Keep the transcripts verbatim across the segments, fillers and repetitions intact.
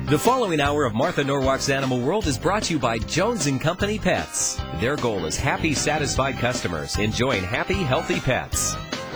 The following hour of Martha Norwalk's Animal World is brought to you by Jones and Company Pets. Their goal is happy, satisfied customers enjoying happy, healthy pets.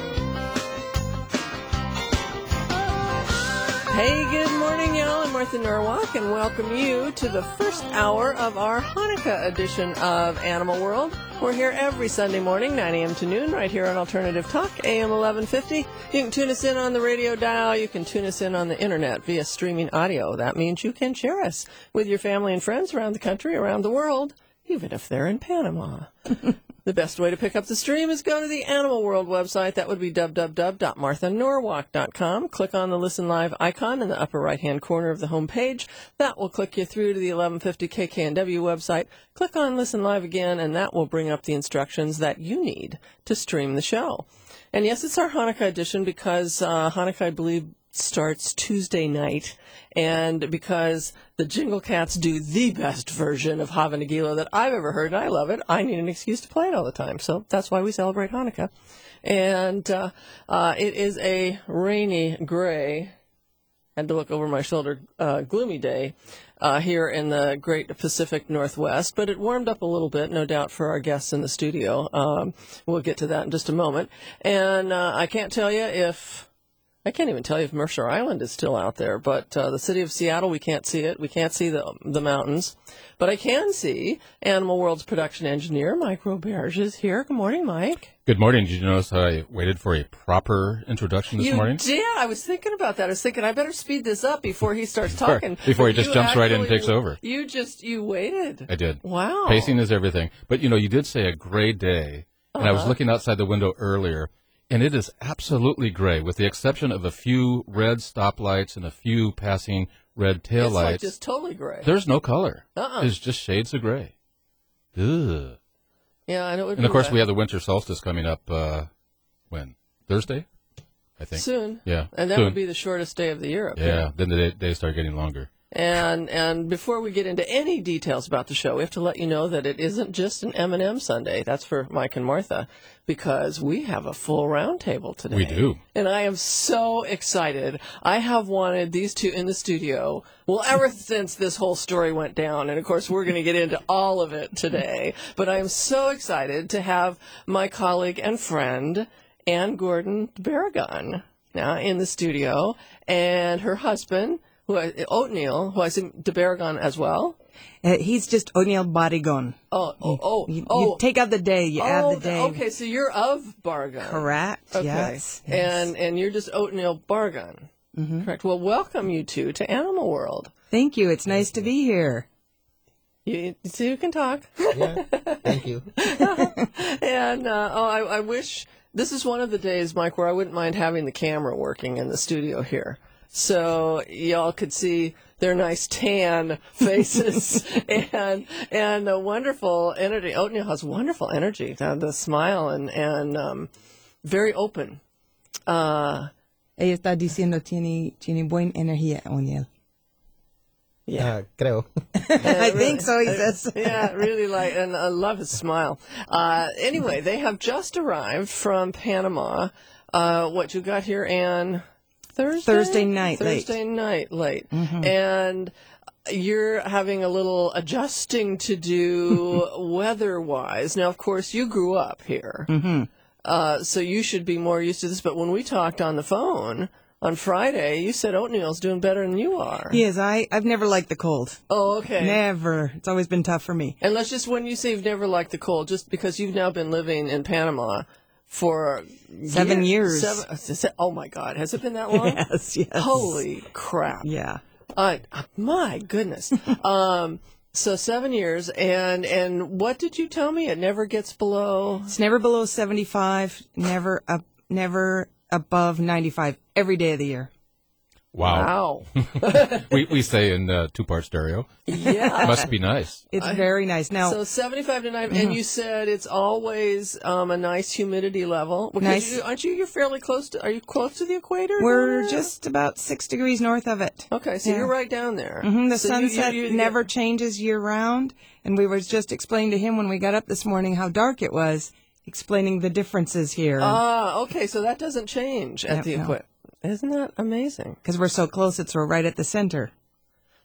Hey, good morning, y'all. I'm Martha Norwalk, and welcome you to the first hour of our Hanukkah edition of Animal World. We're here every Sunday morning, nine a.m. to noon, right here on Alternative Talk, A M eleven fifty. You can tune us in on the radio dial. You can tune us in on the internet via streaming audio. That means you can share us with your family and friends around the country, around the world, even if they're in Panama. The best way to pick up the stream is go to the Animal World website. That would be w w w dot martha norwalk dot com. Click on the Listen Live icon in the upper right-hand corner of the home page. That will click you through to the eleven fifty K K N W website. Click on Listen Live again, and that will bring up the instructions that you need to stream the show. And yes, it's our Hanukkah edition because uh, Hanukkah, I believe, starts Tuesday night, and because the Jingle Cats do the best version of Hava Nagila that I've ever heard, and I love it, I need an excuse to play it all the time. So that's why we celebrate Hanukkah. And uh, uh, it is a rainy, gray, had to look over my shoulder, uh, gloomy day uh, here in the great Pacific Northwest, but it warmed up a little bit, no doubt, for our guests in the studio. Um, we'll get to that in just a moment. And uh, I can't tell you if... I can't even tell you if Mercer Island is still out there, but uh, the city of Seattle, we can't see it. We can't see the the mountains. But I can see Animal World's production engineer, Mike Roberge, is here. Good morning, Mike. Good morning. Did you notice how I waited for a proper introduction this you morning? Yeah, I was thinking about that. I was thinking I better speed this up before he starts talking. Before he just you jumps actually, right in and takes over. You just, you waited. I did. Wow. Pacing is everything. But, you know, you did say a gray day, and uh-huh. I was looking outside the window earlier, and it is absolutely gray, with the exception of a few red stoplights and a few passing red taillights. It's like just totally gray. There's no color. Uh-uh. It's just shades of gray. Ugh. Yeah, and it would And, of course, wet. we have the winter solstice coming up, uh, when? Thursday, I think. Soon. Yeah. And that soon. would be the shortest day of the year up Yeah, here. then the day, days start getting longer. And and before we get into any details about the show, we have to let you know that it isn't just an M and M Sunday. That's for Mike and Martha, because we have a full roundtable today. We do. And I am so excited. I have wanted these two in the studio, well, ever since this whole story went down. And, of course, we're going to get into all of it today. But I am so excited to have my colleague and friend, Ann Gordon Barragon, now in the studio, and her husband, Who I, Oatmeal, who I see de Barragon as well. Uh, he's just Oatmeal Barigon. Oh, oh, oh, you, oh. you take out the day, you oh, add the day. Okay, so you're of Barragon. Correct. Okay. Yes. And and you're just Oatmeal Barragon. Mm-hmm. Correct. Well, welcome you two to Animal World. Thank you. It's nice to be here. You, so you can talk. Yeah. Thank you. And uh, oh, I, I wish this is one of the days, Mike, where I wouldn't mind having the camera working in the studio here, so y'all could see their nice tan faces and and a wonderful energy. Oatmeal has wonderful energy, the, the smile and and um, very open. Uh, Ella está diciendo tiene tiene buena energía, Oatmeal. Yeah, Uh, creo. I think so. He says. Yeah, really like, and I love his smile. Uh, anyway, they have just arrived from Panama. Uh, what you got here, Ann? Thursday? Thursday night late. Thursday night late. Mm-hmm. And you're having a little adjusting to do weather-wise. Now, of course, you grew up here. Mm-hmm. Uh, so you should be more used to this. But when we talked on the phone on Friday, you said Oatmeal's doing better than you are. He is. I, I've never liked the cold. Oh, okay. Never. It's always been tough for me. And let's just, when you say you've never liked the cold, just because you've now been living in Panama for Seven years. Seven, oh, my God. Has it been that long? Yes, yes. Holy crap. Yeah. Uh, my goodness. um, so seven years. And, and what did you tell me? It never gets below? It's never below seventy-five, never up, never above ninety-five every day of the year. Wow. Wow. we we say in uh, two-part stereo. Yeah. Must be nice. It's I- very nice. Now, So seventy-five to ninety, Mm-hmm. and you said it's always um, a nice humidity level. Because Nice. You, aren't you? You're fairly close to. Are you close to the equator? we're down there? just about six degrees north of it. Okay, so Yeah. you're right down there. hmm The So you- you- sunset you- never changes year round. And we were just explaining to him when we got up this morning how dark it was, explaining the differences here. Ah, okay, so that doesn't change at Yep, the no. equator. Isn't that amazing? Because we're so close, it's we're right at the center.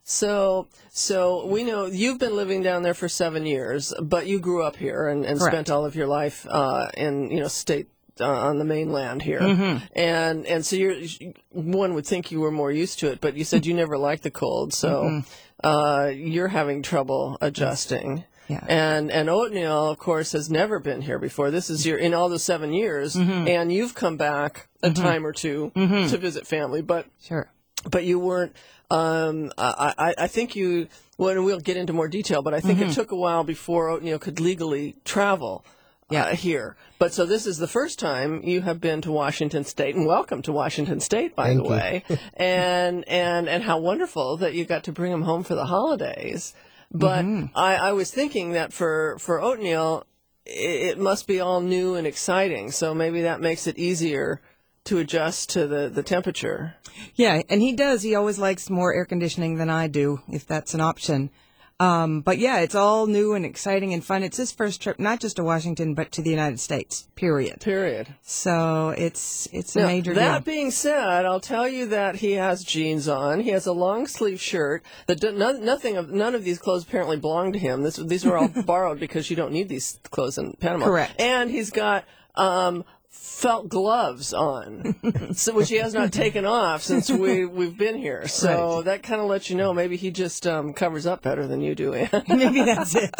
So, so we know you've been living down there for seven years, but you grew up here and, and spent all of your life uh, in, you know, state uh, on the mainland here, mm-hmm. and and so you're one would think you were more used to it, but you said you never liked the cold, so mm-hmm. uh, you're having trouble adjusting. Yeah. And and Oatmeal, of course, has never been here before. This is your in all the seven years, mm-hmm. and you've come back a mm-hmm. time or two mm-hmm. to visit family, but sure. But you weren't. Um, I, I, I think you. Well, and we'll get into more detail, but I think mm-hmm. it took a while before Oatmeal could legally travel uh, yeah. here. But so this is the first time you have been to Washington State, and welcome to Washington State, by Thank the you. way. and and and how wonderful that you got to bring him home for the holidays. But mm-hmm. I, I was thinking that for for Oatmeal, it, it must be all new and exciting. So maybe that makes it easier to adjust to the, the temperature. Yeah, and he does. He always likes more air conditioning than I do, if that's an option. Um, but yeah, it's all new and exciting and fun. It's his first trip, not just to Washington, but to the United States, period. Period. So it's it's a now, major that deal. being said, I'll tell you that he has jeans on. He has a long sleeve shirt. That do, no, nothing of none of these clothes apparently belong to him. This, these were all borrowed because you don't need these clothes in Panama. Correct. And he's got um, felt gloves on, so which he has not taken off since we we've been here. So Right. that kind of lets you know maybe he just um, covers up better than you do, Ann. Maybe that's it.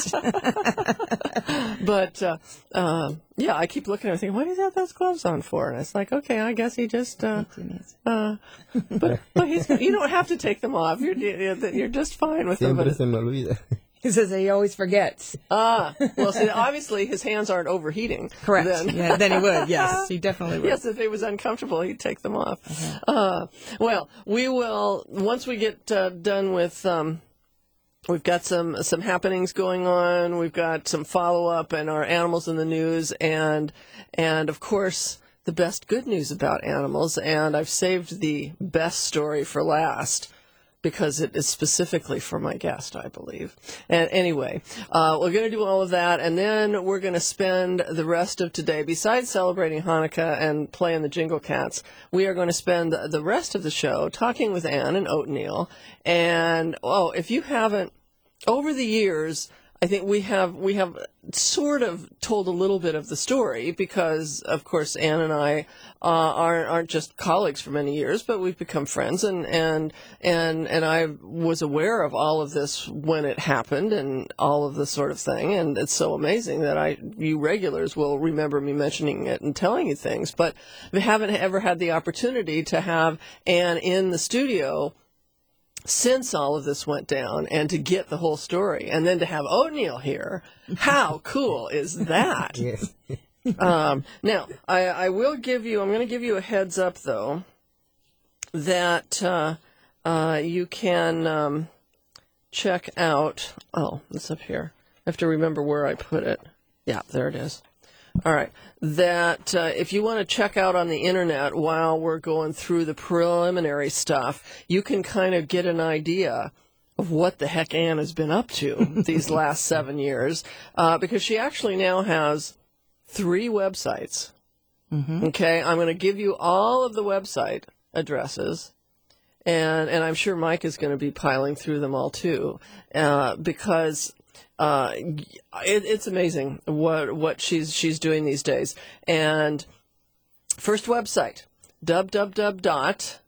But uh, uh, yeah, I keep looking at him thinking, what does he have those gloves on for? And it's like, okay, I guess he just. Uh, uh, but but he's, you don't have to take them off. You're you're just fine with them. Siempre But, se me olvida. He says he always forgets. ah, well, see, obviously his hands aren't overheating. Correct. Then. Yeah, then he would. Yes, he definitely would. Yes, if he was uncomfortable, he'd take them off. Uh-huh. Uh, well, we will once we get uh, done with. Um, we've got some some happenings going on. We've got some follow up and our animals in the news, and and of course the best good news about animals. And I've saved the best story for last, because it is specifically for my guest, I believe. And anyway, uh, we're going to do all of that, and then we're going to spend the rest of today, besides celebrating Hanukkah and playing the Jingle Cats, we are going to spend the rest of the show talking with Ann and Oatmeal. And, oh, if you haven't, over the years, I think we have we have sort of told a little bit of the story because, of course, Ann and I uh, aren't aren't just colleagues for many years, but we've become friends, and and and and I was aware of all of this when it happened, and all of this sort of thing. And it's so amazing that I you regulars will remember me mentioning it and telling you things, but we haven't ever had the opportunity to have Ann in the studio since all of this went down, and to get the whole story, and then to have Oatmeal here. How cool is that? Yes. um, now, I, I will give you, I'm going to give you a heads up, though, that uh, uh, you can um, check out, oh, it's up here. I have to remember where I put it. Yeah, there it is. All right. That uh, if you want to check out on the internet while we're going through the preliminary stuff, you can kind of get an idea of what the heck Ann has been up to these last seven years, uh, because she actually now has three websites. Mm-hmm. Okay, I'm going to give you all of the website addresses, and and I'm sure Mike is going to be piling through them all too, uh, because. Uh, it, it's amazing what what she's she's doing these days. And first website, w w w dot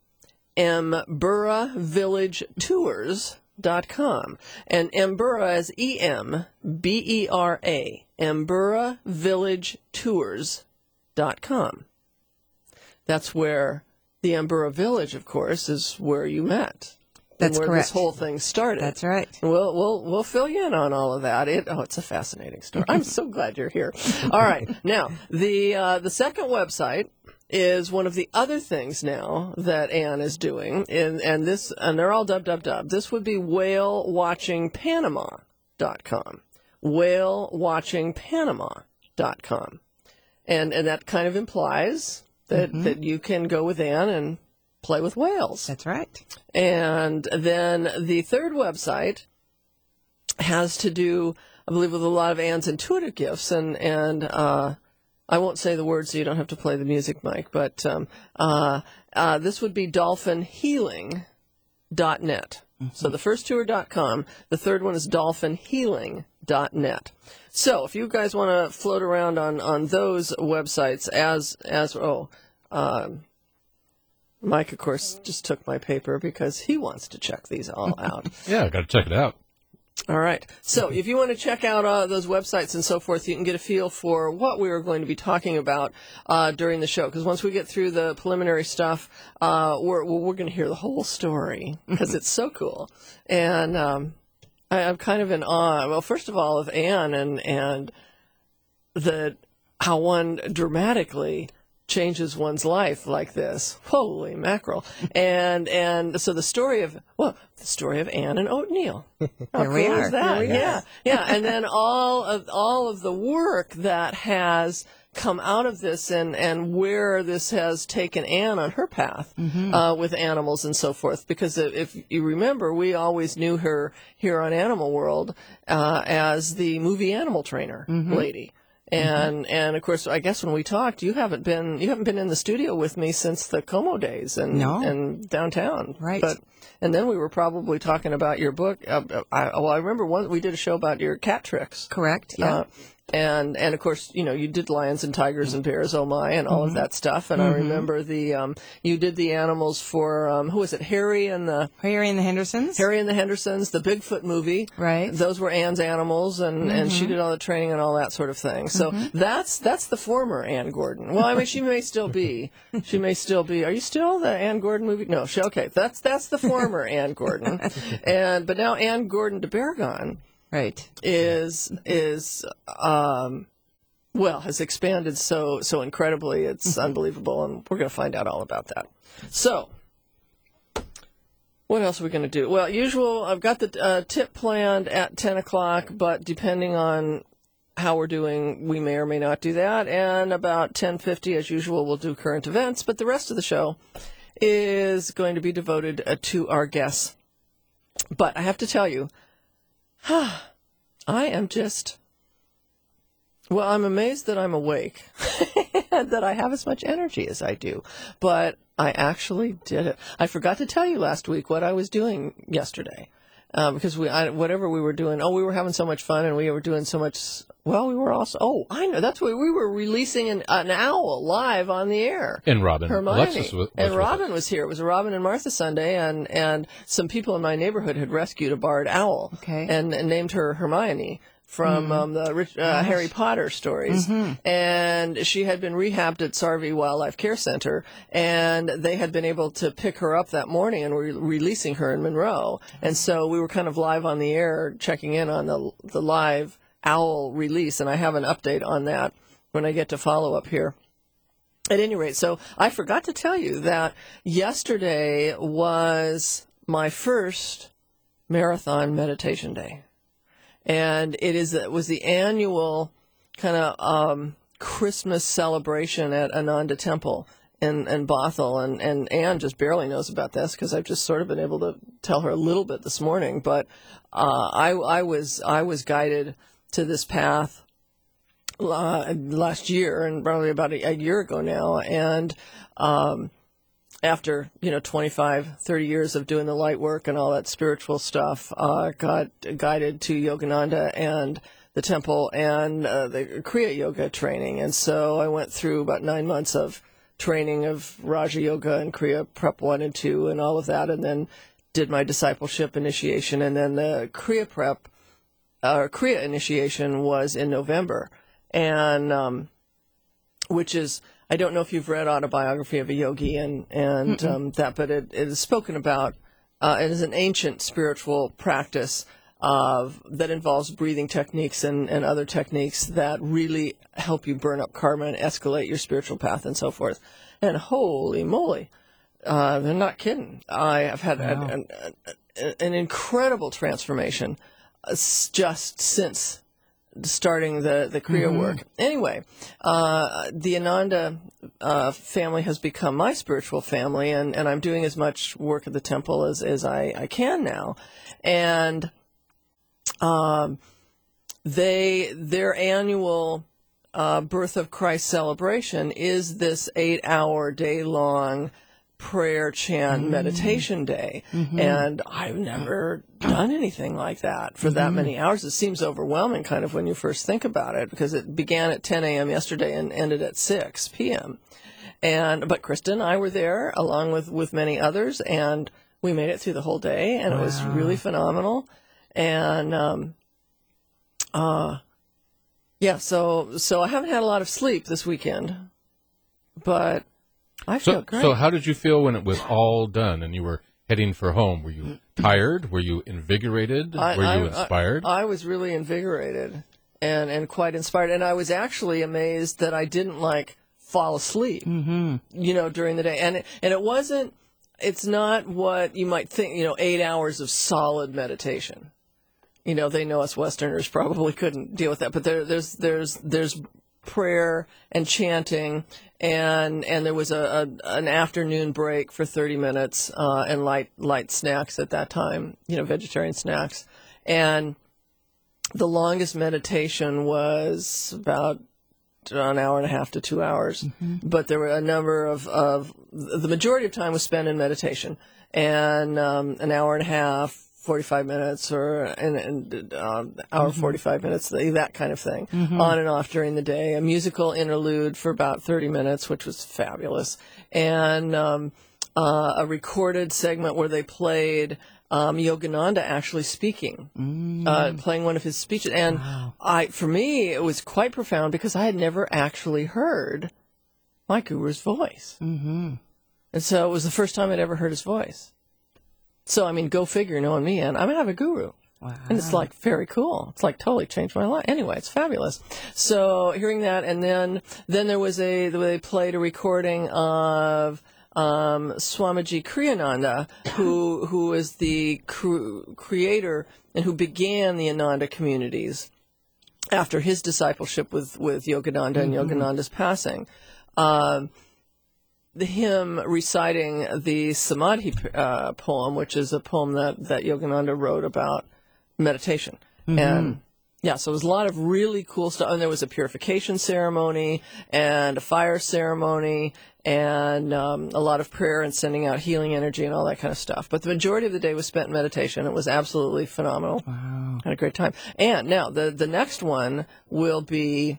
embera village tours dot com. And Embera is E M B E R A, embera village tours dot com. That's where the Embera Village, of course, is where you met. That's where correct. This whole thing started. That's right. We'll we'll we'll fill you in on all of that. It oh, it's a fascinating story. I'm so glad you're here. All right, now the uh, the second website is one of the other things now that Ann is doing, and and this and they're all dub dub dub. This would be whale watching panama dot com, whale watching panama dot com, and and that kind of implies that mm-hmm. that you can go with Ann and play with whales. That's right. And then the third website has to do, I believe, with a lot of Ann's intuitive gifts. And, and uh, I won't say the words so you don't have to play the music, Mike. But um, uh, uh, this would be dolphin healing dot net. So the first two are .com. The third one is dolphin healing dot net. So if you guys want to float around on, on those websites as, as oh, um, Mike, of course, just took my paper because he wants to check these all out. Yeah, got to check it out. All right. So if you want to check out uh, those websites and so forth, you can get a feel for what we are going to be talking about uh, during the show. Because once we get through the preliminary stuff, uh, we're we're going to hear the whole story because it's so cool. And um, I, I'm kind of in awe. Well, first of all, of Anne and and the how one dramatically changes one's life like this. Holy mackerel. And and so the story of, well, the story of Anne and Oatmeal. How Here we cool are. is that? Here we yeah. are. Yeah. And then all of all of the work that has come out of this and, and where this has taken Anne on her path Mm-hmm. uh, with animals and so forth. Because if you remember, we always knew her here on Animal World uh, as the movie animal trainer Mm-hmm. lady. And mm-hmm. and of course, I guess when we talked, you haven't been you haven't been in the studio with me since the Como days and No. and downtown, Right. But and then we were probably talking about your book. Uh, I, well, I remember one we did a show about your cat tricks. Correct. Yeah. Uh, and and of course, you know, you did lions and tigers and bears, oh my, and all Mm-hmm. of that stuff. And I remember the um, you did the animals for um, who was it? Harry and the Harry and the Hendersons. Harry and the Hendersons, the Bigfoot movie. Right. Those were Anne's animals, and, and she did all the training and all that sort of thing. So that's that's the former Anne Gordon. Well, I mean, she may still be. She may still be. Are you still the Anne Gordon movie? No, she, okay. That's that's the former Anne Gordon, and but now Anne Gordon de Bergon Right. is is um, well has expanded so so incredibly. It's unbelievable, and we're going to find out all about that. So. What else are we going to do? Well, usual, I've got the uh, tip planned at ten o'clock, but depending on how we're doing, we may or may not do that. And about ten fifty, as usual, we'll do current events. But the rest of the show is going to be devoted uh, to our guests. But I have to tell you, I am just, well, I'm amazed that I'm awake and that I have as much energy as I do. But I actually did it. I forgot to tell you last week what I was doing yesterday. Uh, because we, I, whatever we were doing, oh, we were having so much fun and we were doing so much, well, we were also, oh, I know, that's what we were releasing an, an owl live on the air. And Robin. Hermione. Alexis was, was and with Robin us. was here. It was a Robin and Martha Sunday, and, and some people in my neighborhood had rescued a barred owl. Okay. And, and named her Hermione from Mm-hmm. um, the Rich, uh, Harry Potter stories. Mm-hmm. And she had been rehabbed at Sarvey Wildlife Care Center, and they had been able to pick her up that morning and were releasing her in Monroe. And so we were kind of live on the air checking in on the the live owl release, and I have an update on that when I get to follow up here. At any rate, so I forgot to tell you that yesterday was my first marathon meditation day. And it is it was the annual kind of um, Christmas celebration at Ananda Temple in, in Bothell. And, and Anne just barely knows about this because I've just sort of been able to tell her a little bit this morning. But uh, I, I was I was guided to this path uh, last year, and probably about a, a year ago now. And um, after, you know, twenty-five, thirty years of doing the light work and all that spiritual stuff, uh, got guided to Yogananda and the temple and uh, the Kriya Yoga training. And so I went through about nine months of training of Raja Yoga and Kriya Prep one and two and all of that, and then did my discipleship initiation. And then the Kriya Prep, or uh, Kriya initiation was in November. And, um, which is, I don't know if you've read Autobiography of a Yogi and, and um, that, but it, it is spoken about. Uh, it is an ancient spiritual practice of, that involves breathing techniques and, and other techniques that really help you burn up karma and escalate your spiritual path and so forth. And holy moly, uh, they're not kidding. I have had Wow. an, an, an incredible transformation uh, s- just since starting the, the Kriya Mm-hmm. work. Anyway, uh, the Ananda uh, family has become my spiritual family, and, and I'm doing as much work at the temple as, as I, I can now. And um, they their annual uh, Birth of Christ celebration is this eight-hour, day-long prayer, chant, meditation day. Mm-hmm. And I've never done anything like that for that many hours. It seems overwhelming kind of when you first think about it, because it began at ten a.m. yesterday and ended at six p.m. And, but Krista and I were there along with, with many others, and we made it through the whole day, and it was really phenomenal. And, um, uh, yeah, so, so I haven't had a lot of sleep this weekend, but I feel So, great. so how did you feel when it was all done and you were heading for home? Were you tired? Were you invigorated? I- were you I- inspired? I, I was really invigorated and, and quite inspired. And I was actually amazed that I didn't like fall asleep, mm-hmm. you know, during the day. And, it- and it wasn't, it's not what you might think, you know, eight hours of solid meditation. You know, they know us Westerners probably couldn't deal with that, but there, there's, there's, there's prayer and chanting, and and there was a, a an afternoon break for thirty minutes, uh, and light light snacks at that time, you know, vegetarian snacks. And the longest meditation was about an hour and a half to two hours. Mm-hmm. But there were a number of, of the majority of time was spent in meditation, and um, an hour and a half, forty-five minutes, or an, an uh, hour, mm-hmm. forty-five minutes, that kind of thing, mm-hmm. on and off during the day. A musical interlude for about thirty minutes, which was fabulous. And um, uh, a recorded segment where they played um, Yogananda actually speaking, mm. uh, playing one of his speeches. And wow. I, for me, it was quite profound because I had never actually heard my guru's voice. Mm-hmm. And so it was the first time I'd ever heard his voice. So, I mean, go figure, knowing me, and I'm going to have a guru. Wow. And it's like very cool. It's like totally changed my life. Anyway, it's fabulous. So hearing that, and then then there was a, they played a recording of um, Swamiji Kriyananda, who who is the cr- creator and who began the Ananda communities after his discipleship with, with Yogananda mm-hmm. and Yogananda's passing. Um, The hymn reciting the Samadhi uh, poem, which is a poem that, that Yogananda wrote about meditation. Mm-hmm. And yeah, so it was a lot of really cool stuff. And there was a purification ceremony and a fire ceremony and um, a lot of prayer and sending out healing energy and all that kind of stuff. But the majority of the day was spent in meditation. It was absolutely phenomenal. Wow. Had a great time. And now the, the next one will be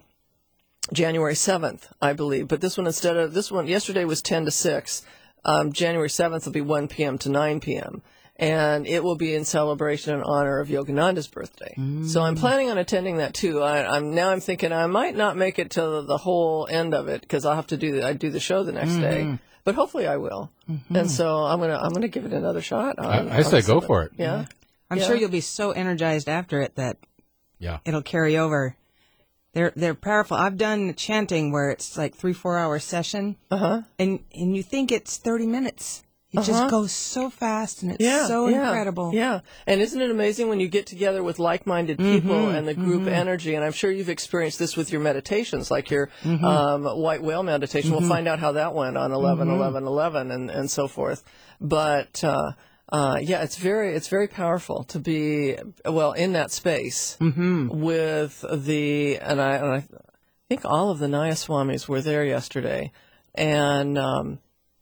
January seventh, I believe. But this one, instead of, this one, yesterday was ten to six. Um, January seventh will be one p.m. to nine p.m. And it will be in celebration in honor of Yogananda's birthday. Mm. So I'm planning on attending that too. I, I'm now I'm thinking I might not make it to the whole end of it because I'll have to do the, I do the show the next mm-hmm. day. But hopefully I will. Mm-hmm. And so I'm gonna I'm gonna give it another shot. On, I, I say go for it. Yeah. I'm yeah. sure you'll be so energized after it that yeah. it'll carry over. They're they're powerful. I've done chanting where it's like three four hour session, uh-huh. and and you think it's thirty minutes. It uh-huh. just goes so fast, and it's yeah, so yeah, incredible. Yeah, and isn't it amazing when you get together with like-minded people mm-hmm, and the group mm-hmm. energy? And I'm sure you've experienced this with your meditations, like your mm-hmm. um, white whale meditation. Mm-hmm. We'll find out how that went on eleven, mm-hmm. eleven, eleven, and and so forth. But uh, Uh, yeah, it's very it's very powerful to be well in that space mm-hmm. with the and I and I think all of the Nayaswamis were there yesterday, and um,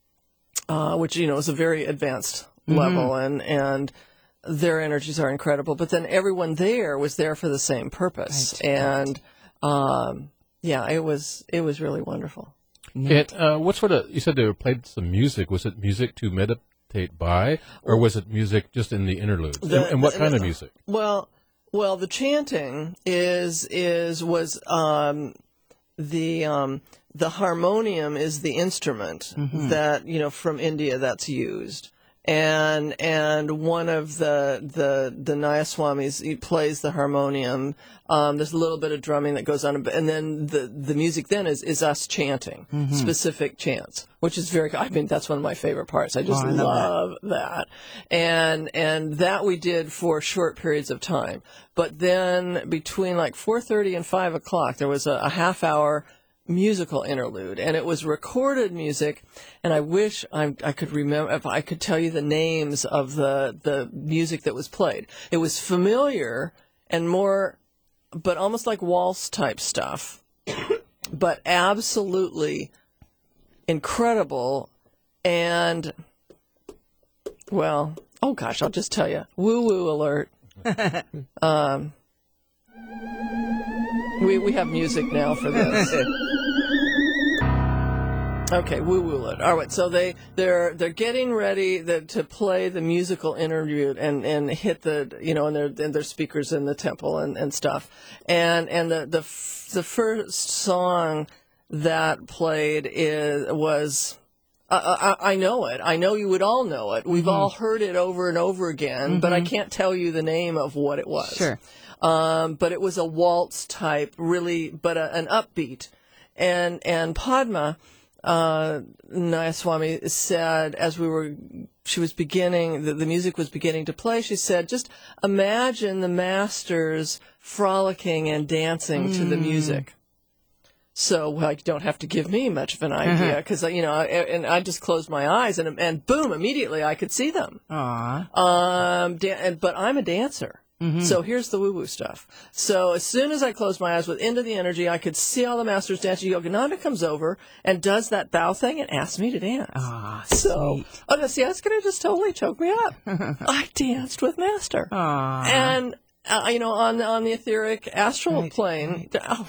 uh, which you know is a very advanced mm-hmm. level, and and their energies are incredible. But then everyone there was there for the same purpose, right. and um, yeah, it was it was really wonderful. It uh, what sort of you said they played some music? Was it music to meditate by, or was it music just in the interludes? The, and, and what kind of music? Well, well, the chanting is is was um, the um, the harmonium is the instrument mm-hmm. that you know from India that's used, and and one of the the the Nayaswamis he plays the harmonium. Um, there's a little bit of drumming that goes on, and then the the music then is, is us chanting mm-hmm. specific chants, which is very. I mean, that's one of my favorite parts. I just oh, I love that. that, and and that we did for short periods of time. But then between like four thirty and five o'clock, there was a, a half hour musical interlude, and it was recorded music. And I wish I, I could remember if I could tell you the names of the the music that was played. It was familiar and more. But almost like waltz type stuff, but absolutely incredible And, well, oh gosh, I'll just tell you, woo-woo alert. um, we we have music now for this. Okay, woo-woo alert. All right, so they they're they're getting ready the, to play the musical interlude and, and hit the you know and their and their speakers in the temple and, and stuff, and and the the f- the first song that played is was. Uh, I, I know it. I know you would all know it. We've mm-hmm. all heard it over and over again, mm-hmm. but I can't tell you the name of what it was. Sure. Um, but it was a waltz type, really, but a, an upbeat. And and Padma uh, Nayaswami said, as we were, she was beginning, the, the music was beginning to play, she said, just imagine the masters frolicking and dancing mm. to the music. So, well, you don't have to give me much of an idea, because, uh-huh. you know, I, and I just closed my eyes, and and boom, immediately I could see them. Aww. Um, da- but I'm a dancer. Mm-hmm. So here's the woo-woo stuff. So as soon as I closed my eyes with Into the Energy, I could see all the masters dancing. Yogananda comes over and does that bow thing and asks me to dance. Ah, so, sweet. oh, no, see, that's going to just totally choke me up. I danced with Master. Aww. And, uh, you know, on, on the etheric astral right, plane, right. Oh,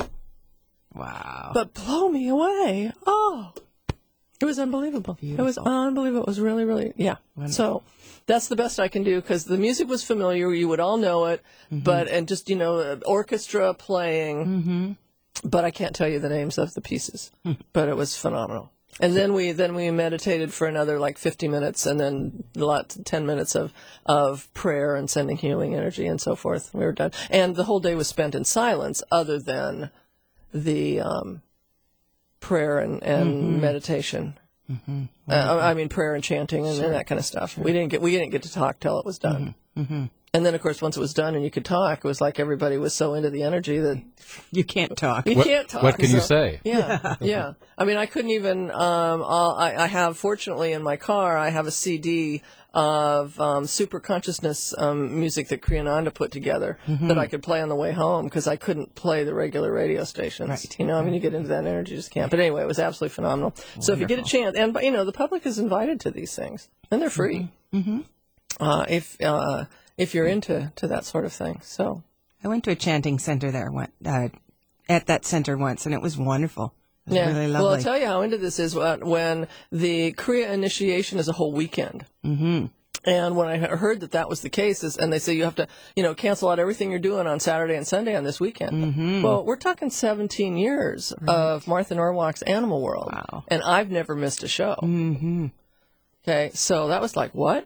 wow. but blow me away. Oh, it was unbelievable. Beautiful. It was unbelievable. It was really, really, yeah. Wonderful. So that's the best I can do, because the music was familiar. You would all know it, mm-hmm. but, and just, you know, orchestra playing, mm-hmm. but I can't tell you the names of the pieces, but it was phenomenal. And then we, then we meditated for another like fifty minutes, and then a lot, ten minutes of, of prayer and sending healing energy and so forth. We were done. And the whole day was spent in silence, other than the, um, prayer and, and mm-hmm. meditation. Mm-hmm. Uh, I mean, prayer and chanting and, sure. and that kind of stuff. Sure. We didn't get we didn't get to talk till it was done. Mm-hmm. Mm-hmm. And then, of course, once it was done and you could talk, it was like everybody was so into the energy that you can't talk. You what, can't talk. What can so, you say? Yeah, yeah. I mean, I couldn't even. Um, I'll, I, I have, fortunately, in my car, I have a C D of um, super consciousness um, music that Kriyananda put together mm-hmm. that I could play on the way home, because I couldn't play the regular radio stations. Right. You know, I mean, you get into that energy, you just can't. But anyway, it was absolutely phenomenal. Wonderful. So if you get a chance, and you know, the public is invited to these things, and they're free. Mm-hmm. Uh, if uh, if you're into to that sort of thing. So I went to a chanting center there one, uh, at that center once, and it was wonderful. It was yeah. really lovely. Well, I'll tell you how into this is when, when the Kriya initiation is a whole weekend. Mm-hmm. And when I heard that that was the case, is, and they say you have to, you know, cancel out everything you're doing on Saturday and Sunday on this weekend. Mm-hmm. Well, we're talking seventeen years right. of Martha Norwalk's Animal World. Wow. And I've never missed a show. Mm-hmm. Okay, so that was like, what?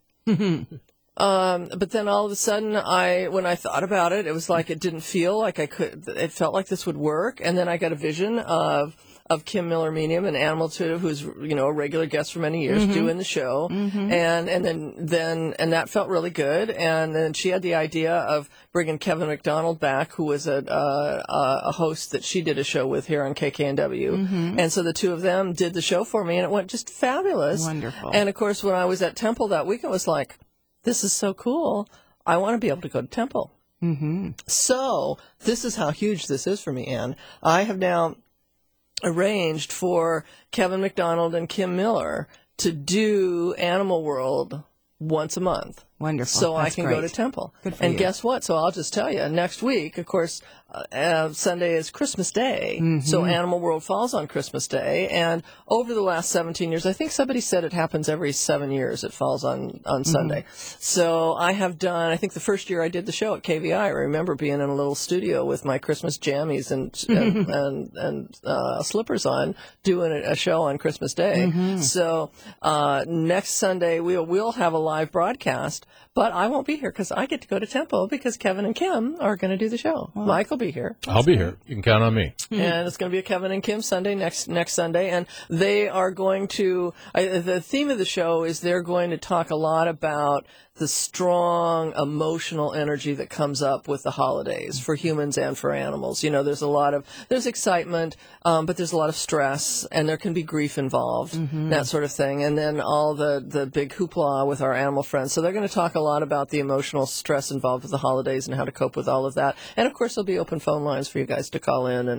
Um, but then all of a sudden, I, when I thought about it, it was like it didn't feel like I could, it felt like this would work. And then I got a vision of, of Kim Miller Medium, an animal tutor who's, you know, a regular guest for many years, mm-hmm. doing the show. Mm-hmm. And, and then, then, and that felt really good. And then she had the idea of bringing Kevin McDonald back, who was a, uh, a host that she did a show with here on K K N W. Mm-hmm. And so the two of them did the show for me, and it went just fabulous. Wonderful. And of course, when I was at Temple that week, I was like, this is so cool. I want to be able to go to Temple. Mm-hmm. So this is how huge this is for me, Anne. I have now arranged for Kevin McDonald and Kim Miller to do Animal World once a month. Wonderful. So That's I can great. go to Temple. Good for and you. guess what? So I'll just tell you, next week, of course, uh, uh, Sunday is Christmas Day. Mm-hmm. So Animal World falls on Christmas Day. And over the last seventeen years, I think somebody said it happens every seven years. It falls on, on mm-hmm. Sunday. So I have done, I think the first year I did the show at K V I, I remember being in a little studio with my Christmas jammies and and, and, and uh, slippers on, doing a, a show on Christmas Day. Mm-hmm. So uh, next Sunday, we'll, we'll have a live broadcast. But I won't be here because I get to go to Temple because Kevin and Kim are going to do the show. Wow. Mike will be here. I'll be here. You can count on me. And it's going to be a Kevin and Kim Sunday next next Sunday. And they are going to, I, the theme of the show is they're going to talk a lot about the strong emotional energy that comes up with the holidays for humans and for animals. You know, there's a lot of, there's excitement, um, but there's a lot of stress, and there can be grief involved, mm-hmm. that sort of thing. And then all the, the big hoopla with our animal friends. So they're going to talk a lot about the emotional stress involved with the holidays and how to cope with all of that. And of course, there'll be open phone lines for you guys to call in and,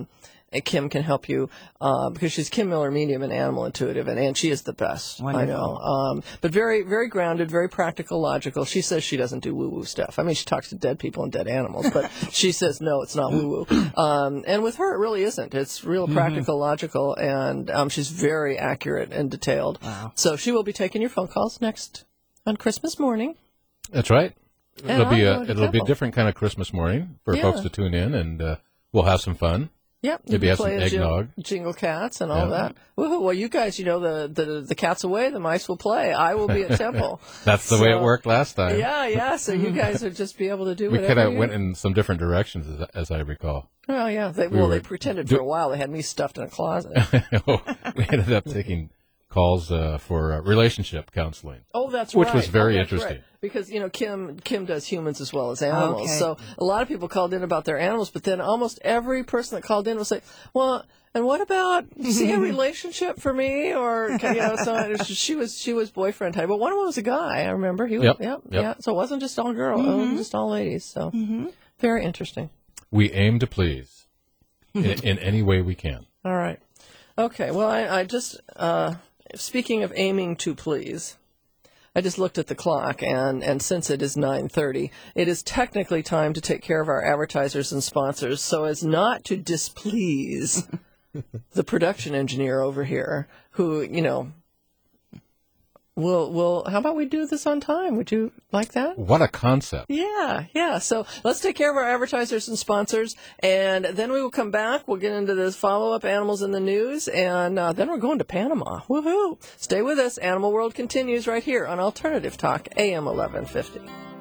and Kim can help you uh, because she's Kim Miller, medium and animal intuitive, and, and she is the best. Wonderful. I know. Um, but very, very grounded, very practical, logical. She says she doesn't do woo-woo stuff. I mean, she talks to dead people and dead animals, but she says, no, it's not woo-woo. Um, and with her, it really isn't. It's real practical, mm-hmm. logical, and um, she's very accurate and detailed. Wow. So she will be taking your phone calls next on Christmas morning. That's right. And It'll be a I'll go to it'll be a Temple. different kind of Christmas morning for Yeah. folks to tune in, and uh, we'll have some fun. Yep. Maybe you have some play a jing- eggnog. Jingle Cats and all Yeah. that. Woohoo. Well, you guys, you know, the, the, the cat's away, the mice will play. I will be at Temple. That's the way it So- worked last time. Yeah, yeah. So you guys would just be able to do We whatever kind of you- went in some different directions, as, as I recall. Oh, yeah. They, we well, were they pretended do- for a while. They had me stuffed in a closet. We ended up taking calls uh, for uh, relationship counseling. Oh, that's Which right. was very Oh, that's interesting. right. Because, you know, Kim Kim does humans as well as animals. Okay. So a lot of people called in about their animals, but then almost every person that called in was like, well, and what about, do you see a relationship for me? Or, you know, so she was she was boyfriend type. But one of them was a guy, I remember. He was, Yep, yep, yep. yeah. So it wasn't just all girls, it wasn't just all ladies. So very interesting. We aim to please in, in any way we can. All right. Okay. Well, I, I just, uh, speaking of aiming to please, I just looked at the clock, and, and since it is nine thirty, it is technically time to take care of our advertisers and sponsors so as not to displease the production engineer over here who, you know, will, will, how about we do this on time? Would you like that? What a concept. Yeah, yeah. So let's take care of our advertisers and sponsors, and then we will come back. We'll get into this follow-up animals in the news, and uh, then we're going to Panama. Woohoo! Stay with us. Animal World continues right here on Alternative Talk, A M eleven fifty.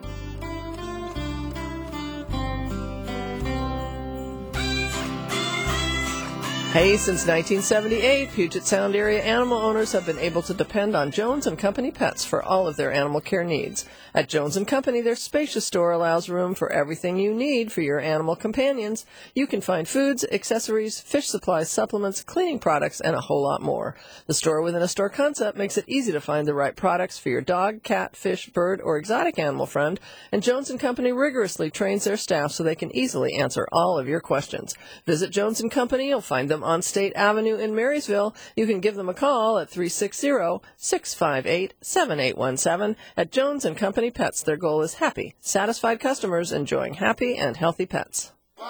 Hey, since nineteen seventy-eight, Puget Sound area animal owners have been able to depend on Jones and Company Pets for all of their animal care needs. At Jones and Company, their spacious store allows room for everything you need for your animal companions. You can find foods, accessories, fish supplies, supplements, cleaning products, and a whole lot more. The store within a store concept makes it easy to find the right products for your dog, cat, fish, bird, or exotic animal friend, and Jones and Company rigorously trains their staff so they can easily answer all of your questions. Visit Jones and Company. You'll find them on State Avenue in Marysville. You can give them a call at three six zero, six five eight, seven eight one seven. At Jones and Company Pets, their goal is happy, satisfied customers enjoying happy and healthy pets.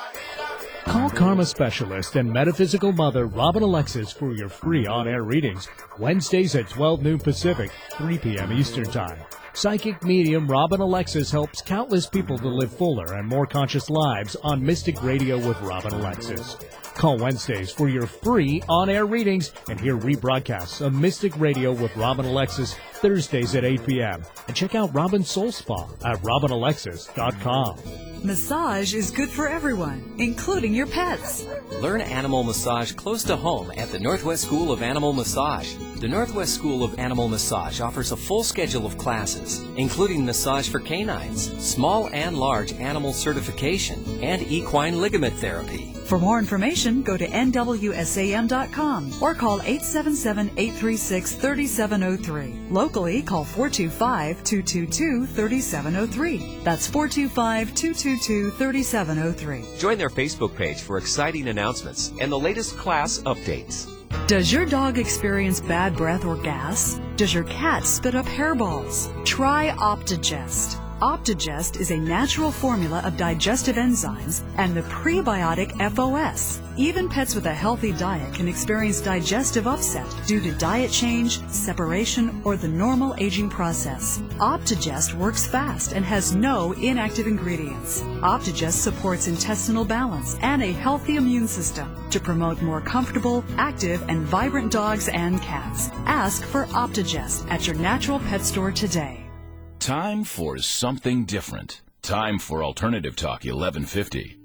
Call Karma Specialist and Metaphysical Mother Robin Alexis for your free on-air readings, Wednesdays at twelve noon Pacific, three p.m. Eastern Time. Psychic medium Robin Alexis helps countless people to live fuller and more conscious lives on Mystic Radio with Robin Alexis. Call Wednesdays for your free on-air readings and hear rebroadcasts of Mystic Radio with Robin Alexis Thursdays at eight p.m. And check out Robin's Soul Spa at robin alexis dot com. Massage is good for everyone, including your pets. Learn animal massage close to home at the Northwest School of Animal Massage. The Northwest School of Animal Massage offers a full schedule of classes, including massage for canines, small and large animal certification, and equine ligament therapy. For more information, go to N W S A M dot com or call eight seven seven, eight three six, three seven zero three. Locally, call four two five, two two two, three seven zero three. That's four two five, two two two, three seven zero three. Join their Facebook page for exciting announcements and the latest class updates. Does your dog experience bad breath or gas? Does your cat spit up hairballs? Try Optigest. Optigest is a natural formula of digestive enzymes and the prebiotic F O S. Even pets with a healthy diet can experience digestive upset due to diet change, separation, or the normal aging process. Optigest works fast and has no inactive ingredients. Optigest supports intestinal balance and a healthy immune system to promote more comfortable, active, and vibrant dogs and cats. Ask for Optigest at your natural pet store today. Time for something different. Time for Alternative Talk eleven fifty.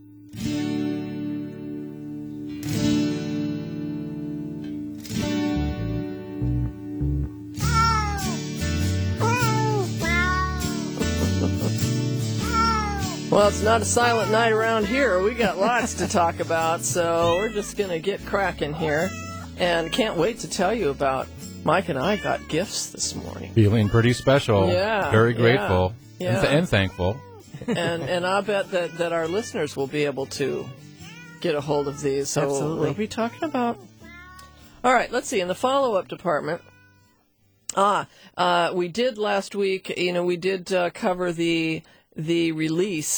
Well, it's not a silent night around here. We got lots to talk about, so we're just going to get cracking here. And can't wait to tell you about Mike and I got gifts this morning. Feeling pretty special. Yeah, Very yeah, grateful. yeah. And, th- and thankful. and and I bet that, that our listeners will be able to get a hold of these. So Absolutely. we'll be talking about. All right, let's see. In the follow-up department, ah, uh, we did last week. You know, we did uh, cover the the release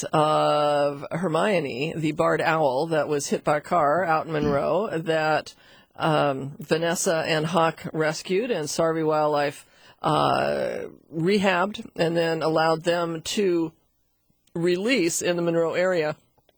of Hermione, the barred owl that was hit by a car out in Monroe. That um, Vanessa and Hawk rescued, and Sarvey Wildlife uh, rehabbed, and then allowed them to release in the Monroe area.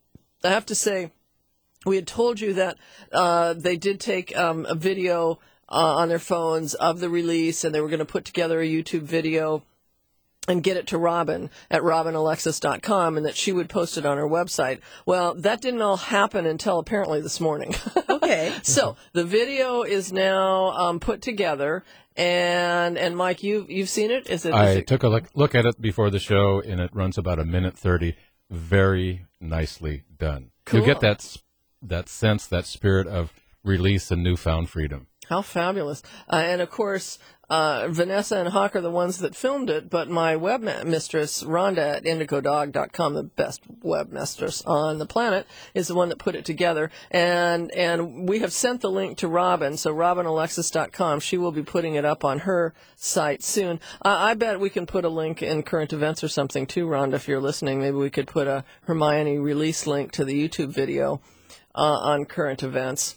I have to say, we had told you that uh, they did take um, a video uh, on their phones of the release, and they were going to put together a YouTube video and get it to Robin at robin alexis dot com, and that she would post it on her website. Well, that didn't all happen until apparently this morning. Okay. So the video is now um, put together, and and Mike, you you've seen it? Is it? I is it... took a look, look at it before the show, and it runs about a minute thirty. Very nicely done. Cool. You get that s- that sense, that spirit of release and newfound freedom. How fabulous. Uh, and, of course, uh, Vanessa and Hawk are the ones that filmed it, but my web mistress, Rhonda at indigo dog dot com, the best web mistress on the planet, is the one that put it together. And and we have sent the link to Robin, so robin alexis dot com. She will be putting it up on her site soon. Uh, I bet we can put a link in current events or something, too, Rhonda, if you're listening. Maybe we could put a Hermione release link to the YouTube video uh, on current events.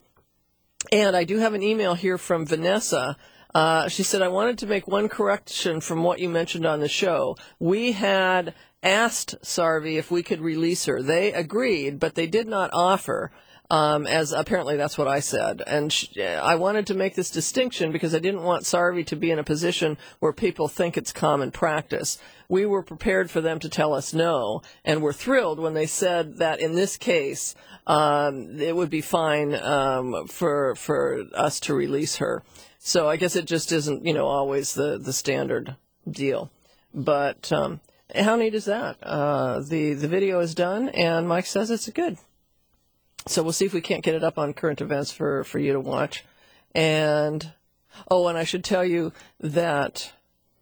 And I do have an email here from Vanessa. Uh, she said, I wanted to make one correction from what you mentioned on the show. We had asked Sarvey if we could release her. They agreed, but they did not offer, um, as apparently that's what I said. And she, I wanted to make this distinction because I didn't want Sarvey to be in a position where people think it's common practice. We were prepared for them to tell us no, and we're thrilled when they said that in this case, um, it would be fine um, for for us to release her. So I guess it just isn't, you know, always the, the standard deal. But um, how neat is that? Uh, the, the video is done, and Mike says it's good. So we'll see if we can't get it up on current events for, for you to watch. And, oh, and I should tell you that,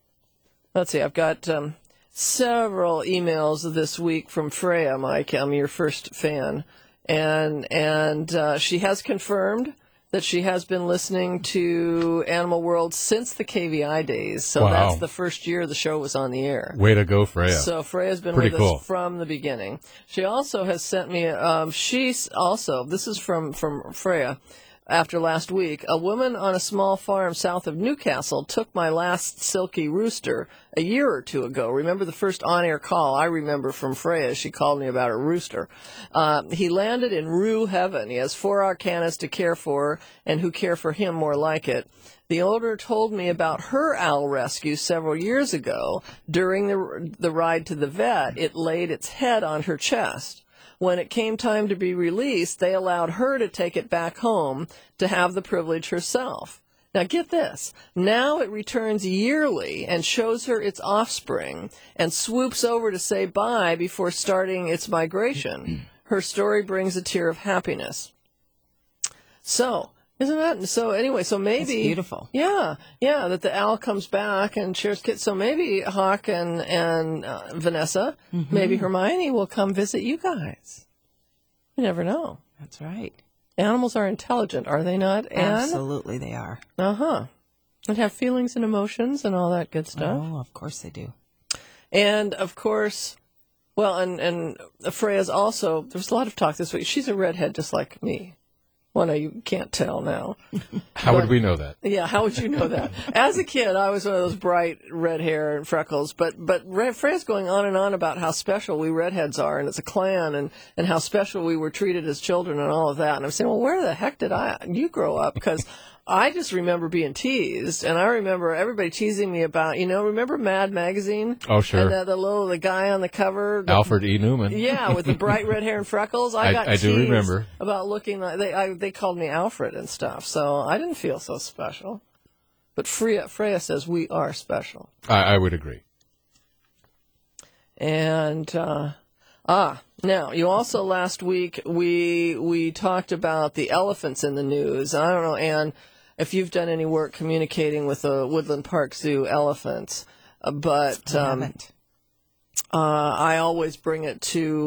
let's see, I've got um, several emails this week from Freya, Mike. I'm your first fan. And and uh, she has confirmed that she has been listening to Animal World since the K V I days. So Wow. that's the first year the show was on the air. Way to go, Freya. So Freya's been Pretty with cool. us from the beginning. She also has sent me, um, she's also, this is from, from Freya, after last week, a woman on a small farm south of Newcastle took my last silky rooster a year or two ago. Remember the first on-air call I remember from Freya? She called me about a rooster. Uh, he landed in Roo heaven. He has four Arcanas to care for, and who care for him more like it. The owner told me about her owl rescue several years ago. During the, the ride to the vet, it laid its head on her chest. When it came time to be released, they allowed her to take it back home to have the privilege herself. Now get this. Now it returns yearly and shows her its offspring and swoops over to say bye before starting its migration. Her story brings a tear of happiness. So, isn't that so? Anyway, so maybe That's beautiful. Yeah, yeah. That the owl comes back and shares kids. So maybe Hawk and and uh, Vanessa, Mm-hmm. maybe Hermione will come visit you guys. You never know. That's right. Animals are intelligent, are they not? Absolutely, they are. Uh huh. And have feelings and emotions and all that good stuff. Oh, of course they do. And of course, well, and and Freya's also. There's a lot of talk this week. She's a redhead, just like me. Well, no, you can't tell now. How But- would we know that? Yeah, how would you know that? As a kid, I was one of those bright red hair and freckles, but but Red, Freya's going on and on about how special we redheads are, and it's a clan, and, and how special we were treated as children and all of that. And I'm saying, well, where the heck did I you grow up? Because I just remember being teased, and I remember everybody teasing me about, you know, remember Mad Magazine? Oh, sure. And the, the little the guy on the cover, the, Alfred E. Newman. yeah, with the bright red hair and freckles. I I- got I do teased remember. about looking like they I, they called me Alfred and stuff. So I didn't feel so special. But Freya, Freya says we are special. I, I would agree. And uh, ah, now you also last week we we talked about the elephants in the news. I don't know, Anne, if you've done any work communicating with the Woodland Park Zoo elephants, uh, but I um, haven't. uh, I always bring it to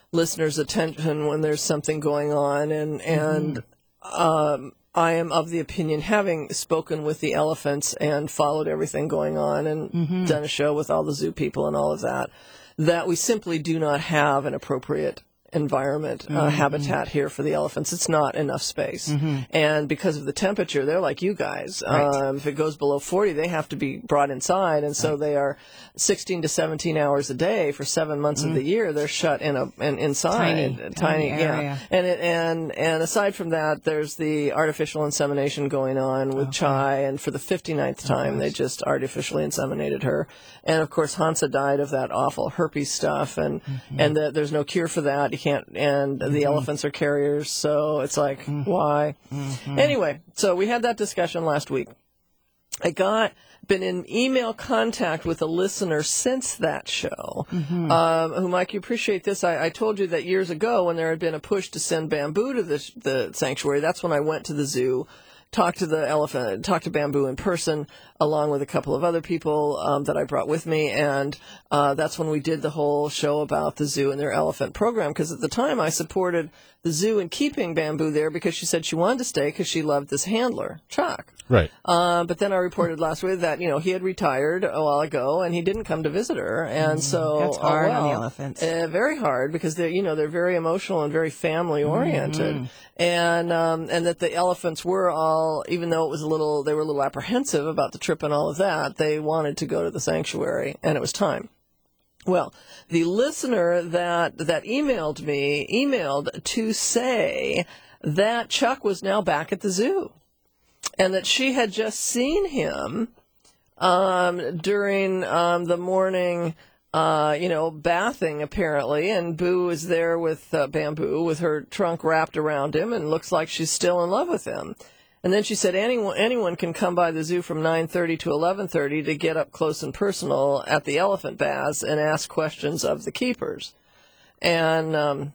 listeners' attention when there's something going on, and and mm-hmm. um, I am of the opinion, having spoken with the elephants and followed everything going on and mm-hmm. done a show with all the zoo people and all of that, that we simply do not have an appropriate environment, uh, mm-hmm. habitat here for the elephants. It's not enough space. Mm-hmm. And because of the temperature, they're like you guys. Right. Um, if it goes below forty, they have to be brought inside. And so right. they are sixteen to seventeen hours a day for seven months mm-hmm. of the year. They're shut in a, in, inside. Tiny, tiny, tiny yeah. area. And, it, and, and aside from that, there's the artificial insemination going on with okay. Chai. And for the fifty-ninth time, oh, they just artificially inseminated her. And of course, Hansa died of that awful herpes stuff. And, mm-hmm. and the, there's no cure for that. Can't, and mm-hmm. the elephants are carriers, so it's like, mm-hmm. why? Mm-hmm. Anyway, so we had that discussion last week. I got been in email contact with a listener since that show, mm-hmm. um, who, Mike, you appreciate this. I, I told you that years ago when there had been a push to send Bamboo to the, the sanctuary, that's when I went to the zoo, talked to the elephant, talked to Bamboo in person, along with a couple of other people um, that I brought with me, and uh, that's when we did the whole show about the zoo and their elephant program, because at the time I supported the zoo in keeping Bamboo there because she said she wanted to stay because she loved this handler, Chuck. Right. Uh, but then I reported last week that, you know, he had retired a while ago and he didn't come to visit her, and so that's hard oh, well, on the elephants. Uh, very hard because they're, you know, they're very emotional and very family oriented, mm-hmm. and um, and that the elephants were all, even though it was a little, they were a little apprehensive about the trip and all of that, they wanted to go to the sanctuary, and it was time. Well, the listener that that emailed me emailed to say that Chuck was now back at the zoo, and that she had just seen him um, during um, the morning, uh, you know, bathing apparently, and Boo was there with uh, Bamboo with her trunk wrapped around him, and looks like she's still in love with him. And then she said anyone anyone can come by the zoo from nine thirty to eleven thirty to get up close and personal at the elephant baths and ask questions of the keepers. And um,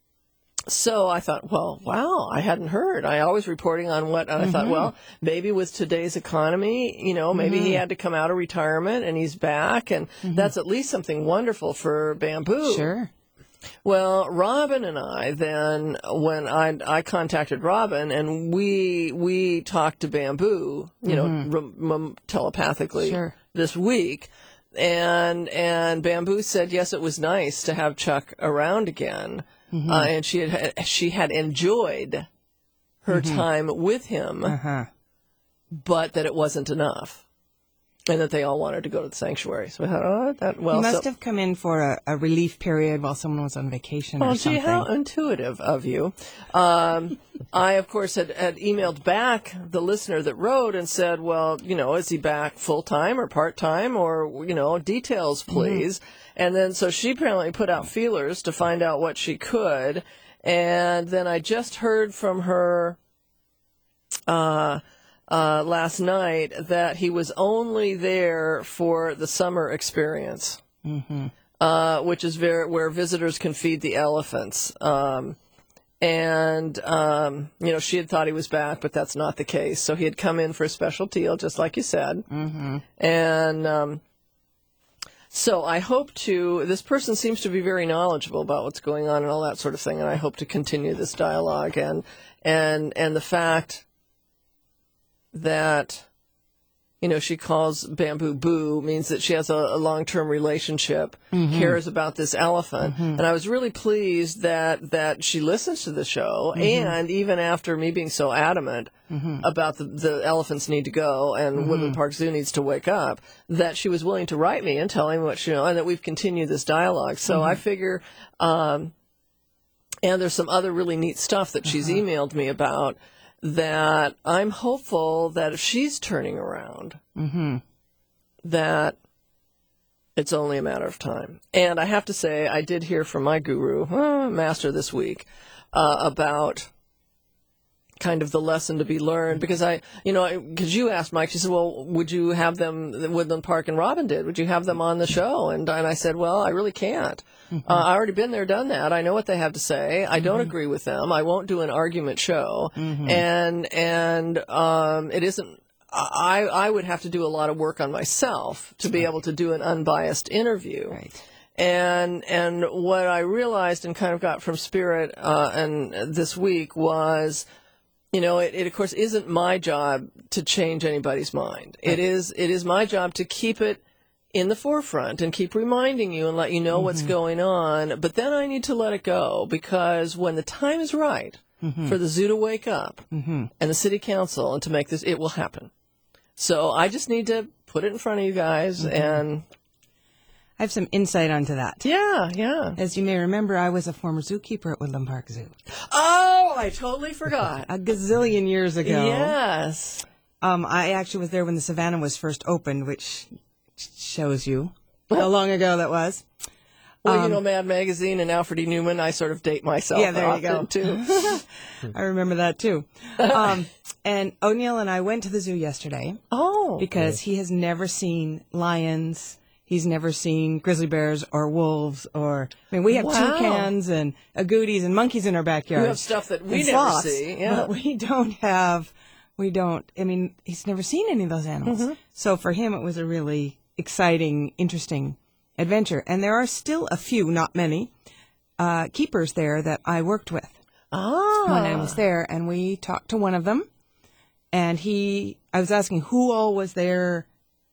so I thought, well, wow, I hadn't heard. I always reporting on what, and I mm-hmm. thought, well, maybe with today's economy, you know, maybe mm-hmm. he had to come out of retirement and he's back, and mm-hmm. that's at least something wonderful for Bamboo. Sure. Well, Robin and I then, when I I contacted Robin, and we we talked to Bamboo, you mm-hmm. know, re- telepathically sure. this week, and and Bamboo said yes, it was nice to have Chuck around again, mm-hmm. uh, and she had she had enjoyed her mm-hmm. time with him, uh-huh. but that it wasn't enough. And that they all wanted to go to the sanctuary. So I thought, oh, that, well. You must so, have come in for a, a relief period while someone was on vacation oh, or something. Oh, gee, how intuitive of you. Um, I, of course, had, had emailed back the listener that wrote and said, well, you know, is he back full-time or part-time, or, you know, details, please. Mm-hmm. And then, so she apparently put out feelers to find out what she could. And then I just heard from her, uh, Uh, last night that he was only there for the summer experience, mm-hmm. uh, which is ver- where visitors can feed the elephants. Um, and, um, you know, she had thought he was back, but that's not the case. So he had come in for a special deal, just like you said. Mm-hmm. And um, so I hope to, this person seems to be very knowledgeable about what's going on and all that sort of thing, and I hope to continue this dialogue. And, and, and the fact that, you know, she calls Bamboo Boo means that she has a, a long-term relationship, mm-hmm. cares about this elephant. Mm-hmm. And I was really pleased that, that she listens to the show. Mm-hmm. And even after me being so adamant mm-hmm. about the, the elephants need to go and mm-hmm. Woodland Park Zoo needs to wake up, that she was willing to write me and tell me what she, you know, and that we've continued this dialogue. So mm-hmm. I figure, um, and there's some other really neat stuff that she's uh-huh. emailed me about, that I'm hopeful that if she's turning around, mm-hmm. that it's only a matter of time. And I have to say, I did hear from my guru, uh, master this week, uh, about kind of the lesson to be learned, because I, you know, because you asked Mike, she said, well, would you have them, Woodland Park and Robin did, would you have them on the show? And, and I said, well, I really can't. Mm-hmm. Uh, I already been there, done that. I know what they have to say. I don't mm-hmm. agree with them. I won't do an argument show. Mm-hmm. And, and, um, it isn't, I, I would have to do a lot of work on myself to be able to do an unbiased interview. Right. And and what I realized and kind of got from Spirit uh, and this week was, you know, it, it of course isn't my job to change anybody's mind. It is it is my job to keep it in the forefront and keep reminding you and let you know mm-hmm. what's going on. But then I need to let it go, because when the time is right mm-hmm. for the zoo to wake up mm-hmm. and the city council and to make this, it will happen. So I just need to put it in front of you guys mm-hmm. and... I have some insight onto that. Yeah, yeah. As you may remember, I was a former zookeeper at Woodland Park Zoo. Oh, I totally forgot. A gazillion years ago. Yes. Um, I actually was there when the Savannah was first opened, which shows you how long ago that was. Well, um, you know, Mad Magazine and Alfred E. Newman, I sort of date myself. Yeah, there you go. Too. I remember that, too. Um, and O'Neill and I went to the zoo yesterday. Oh. Because he has never seen lions. He's never seen grizzly bears or wolves or, I mean, we have wow. toucans and agoutis and monkeys in our backyard. We have stuff that we and never sloths, see. Yeah. But we don't have, we don't, I mean, he's never seen any of those animals. Mm-hmm. So for him, it was a really exciting, interesting adventure. And there are still a few, not many, uh, keepers there that I worked with ah. when I was there. And we talked to one of them. And he, I was asking who all was there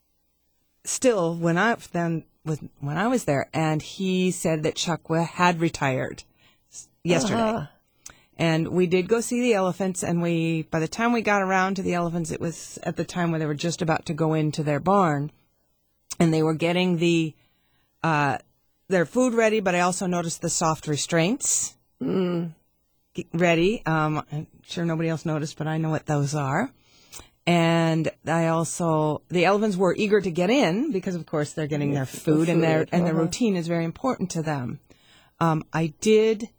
still when I then with when I was there, and he said that Chuck had retired yesterday. Uh-huh. And we did go see the elephants, and we by the time we got around to the elephants, it was at the time where they were just about to go into their barn, and they were getting the uh, their food ready. But I also noticed the soft restraints mm. ready. Um, I'm sure nobody else noticed, but I know what those are. And I also, the elephants were eager to get in because, of course, they're getting their food, the food and their and uh-huh. their routine is very important to them. Um, I did,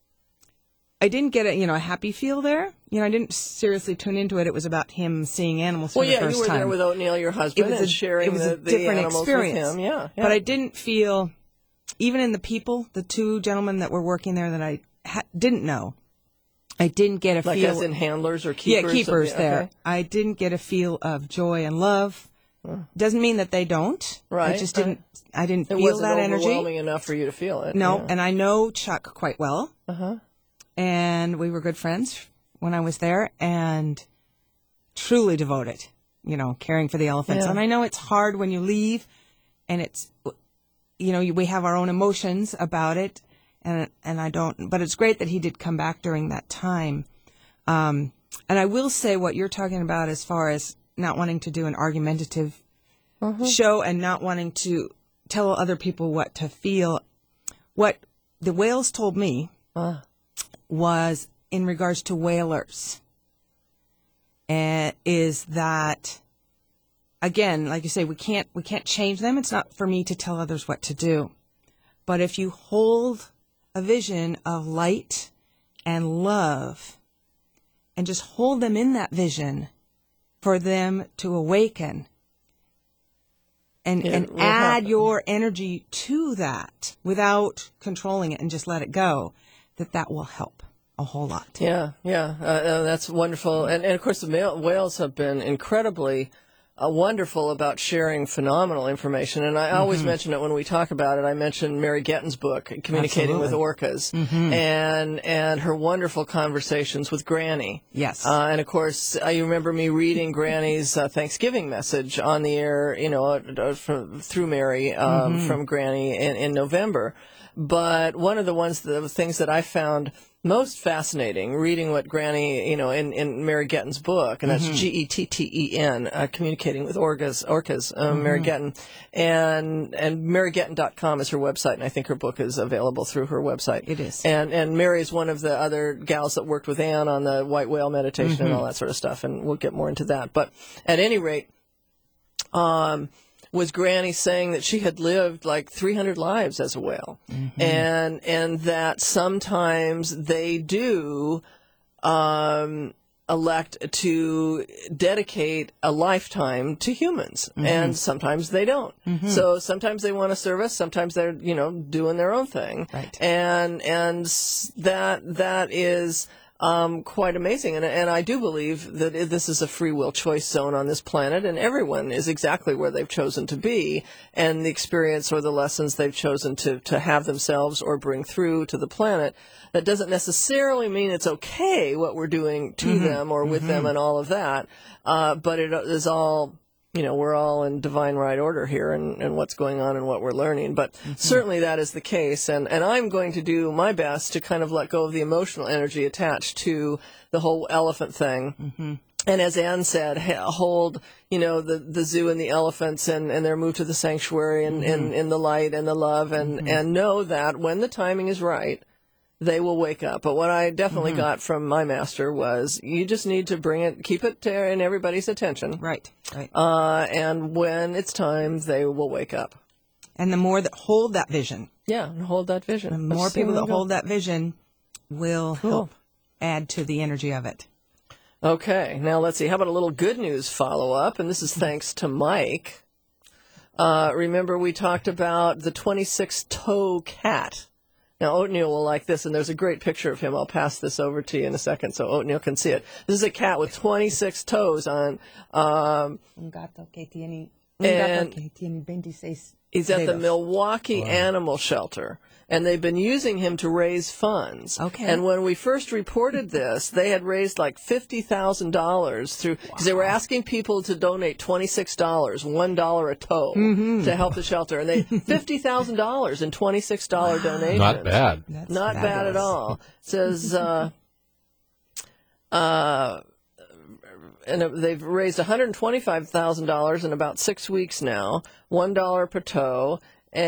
I didn't get a you know a happy feel there. You know, I didn't seriously tune into it. It was about him seeing animals for well, the yeah, first time. Well, yeah, you were there with O'Neill, your husband, and a, sharing it was the, a the different animals experience. with him. Yeah, yeah, but I didn't feel, even in the people, the two gentlemen that were working there that I ha- didn't know. I didn't get a like feel... Like as in handlers or keepers? Yeah, keepers the, there. Okay. I didn't get a feel of joy and love. Uh, Doesn't mean that they don't. Right. I just didn't I didn't it feel that energy. It wasn't overwhelming enough for you to feel it. No, yeah. and I know Chuck quite well. Uh-huh. And we were good friends when I was there, and truly devoted, you know, caring for the elephants. Yeah. And I know it's hard when you leave, and it's, you know, we have our own emotions about it. And and I don't, but it's great that he did come back during that time. Um, and I will say what you're talking about as far as not wanting to do an argumentative uh-huh. show and not wanting to tell other people what to feel. What the whales told me uh. was in regards to whalers, and is that, again, like you say, we can't we can't change them. It's not for me to tell others what to do. But if you hold a vision of light and love and just hold them in that vision for them to awaken and, yeah, and add happen. your energy to that without controlling it and just let it go, that that will help a whole lot. Yeah, yeah, uh, uh, that's wonderful. And, and of course, the male, whales have been incredibly Uh, wonderful about sharing phenomenal information. And I always mm-hmm. mention it when we talk about it. I mentioned Mary Getton's book, Communicating Absolutely. with Orcas, mm-hmm. and and her wonderful conversations with Granny. Yes. Uh, and, of course, I remember me reading Granny's uh, Thanksgiving message on the air, you know, uh, from, through Mary um, mm-hmm. from Granny in, in November. But one of the ones, the things that I found most fascinating, reading what Granny, you know, in, in Mary Getton's book, and that's mm-hmm. G E T T E N, uh, Communicating with Orcas, Orcas, um, mm-hmm. Mary Getton. And, and mary getton dot com is her website, and I think her book is available through her website. It is. And, and Mary is one of the other gals that worked with Anne on the white whale meditation mm-hmm. and all that sort of stuff, and we'll get more into that. But at any rate, um, was Granny saying that she had lived like three hundred lives as a whale, mm-hmm. and and that sometimes they do um, elect to dedicate a lifetime to humans, mm-hmm. and sometimes they don't. Mm-hmm. So sometimes they want to serve us, sometimes they're you know doing their own thing, right. and and that that is um, quite amazing. And, and I do believe that it, this is a free will choice zone on this planet, and everyone is exactly where they've chosen to be, and the experience or the lessons they've chosen to, to have themselves or bring through to the planet. That doesn't necessarily mean it's okay what we're doing to mm-hmm. them or with mm-hmm. them and all of that, uh, but it is all... You know, we're all in divine right order here and, and what's going on and what we're learning. But mm-hmm. certainly that is the case. And, and I'm going to do my best to kind of let go of the emotional energy attached to the whole elephant thing. Mm-hmm. And as Anne said, hold, you know, the, the zoo and the elephants and, and their move to the sanctuary and, mm-hmm. and, and the light and the love and, mm-hmm. and know that when the timing is right, they will wake up. But what I definitely mm-hmm. got from my master was you just need to bring it, keep it to, in everybody's attention. Right, right. Uh, and when it's time, they will wake up. And the more that hold that vision. Yeah, and hold that vision. The more people that hold that vision will cool. help add to the energy of it. Okay, now let's see. How about a little good news follow-up? And this is thanks to Mike. Uh, remember we talked about the twenty-six toe cat. Now, Oatmeal will like this, and there's a great picture of him. I'll pass this over to you in a second so Oatmeal can see it. This is a cat with twenty-six toes on. Um, Un gato que tiene, un gato que tiene veintiséis he's at the Milwaukee wow. Animal Shelter, and they've been using him to raise funds. Okay. And when we first reported this, they had raised like fifty thousand dollars through, because wow. they were asking people to donate twenty-six dollars, one dollar a toe, mm-hmm. to help the shelter. And they, fifty thousand dollars in twenty-six dollars wow. donations. Not bad. That's Not fabulous. Bad at all. It says, uh, uh, and they've raised one hundred twenty-five thousand dollars in about six weeks now, one dollar per toe,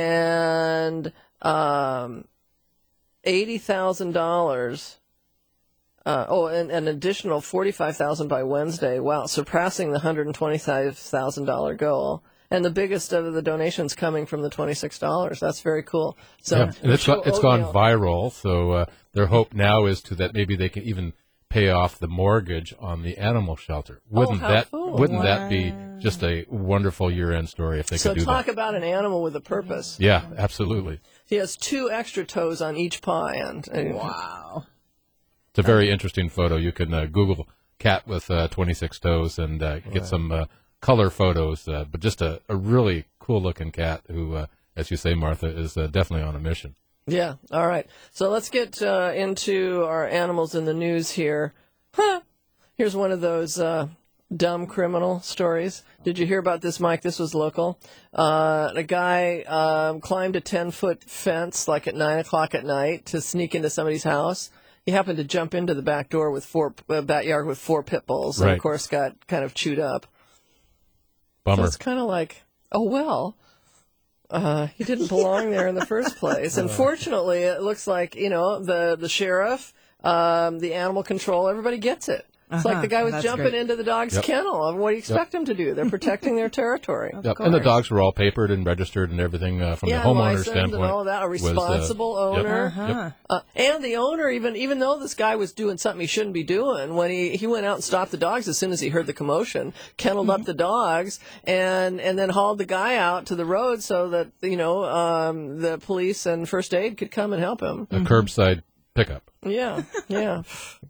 and um, eighty thousand dollars. Uh, oh, and an additional forty-five thousand dollars by Wednesday. Wow, surpassing the one hundred twenty-five thousand dollars goal. And the biggest of the donations coming from the twenty-six dollars. That's very cool. So yeah, and it's, got, it's gone viral, so uh, their hope now is to that maybe they can even pay off the mortgage on the animal shelter. Wouldn't oh, that cool. wouldn't wow. that be just a wonderful year-end story if they so could do that? So talk about an animal with a purpose. Yeah, absolutely. He has two extra toes on each paw end. Wow. It's a very interesting photo. You can uh, Google cat with uh, twenty-six toes and uh, get wow. some uh, color photos, uh, but just a, a really cool-looking cat who, uh, as you say, Martha, is uh, definitely on a mission. Yeah, all right. So let's get uh, into our animals in the news here. Huh. Here's one of those uh, dumb criminal stories. Did you hear about this, Mike? This was local. Uh, a guy um, climbed a ten-foot fence like at nine o'clock at night to sneak into somebody's house. He happened to jump into the back door with four uh, backyard with four pit bulls, right. and of course got kind of chewed up. Bummer. So it's kind of like, oh well. Uh, he didn't belong there in the first place. And fortunately, it looks like, you know, the, the sheriff, um, the animal control, everybody gets it. It's uh-huh. like the guy was That's jumping great. into the dog's yep. kennel. What do you expect yep. them to do? They're protecting their territory. Yep. And the dogs were all papered and registered and everything uh, from yeah, the homeowner licensed standpoint. And all that. A responsible was, uh, owner. Yep. Uh-huh. Yep. Uh, and the owner, even even though this guy was doing something he shouldn't be doing, when he, he went out and stopped the dogs as soon as he heard the commotion, kenneled mm-hmm. up the dogs, and, and then hauled the guy out to the road so that, you know, um, the police and first aid could come and help him. A mm-hmm. curbside pickup. Yeah, yeah.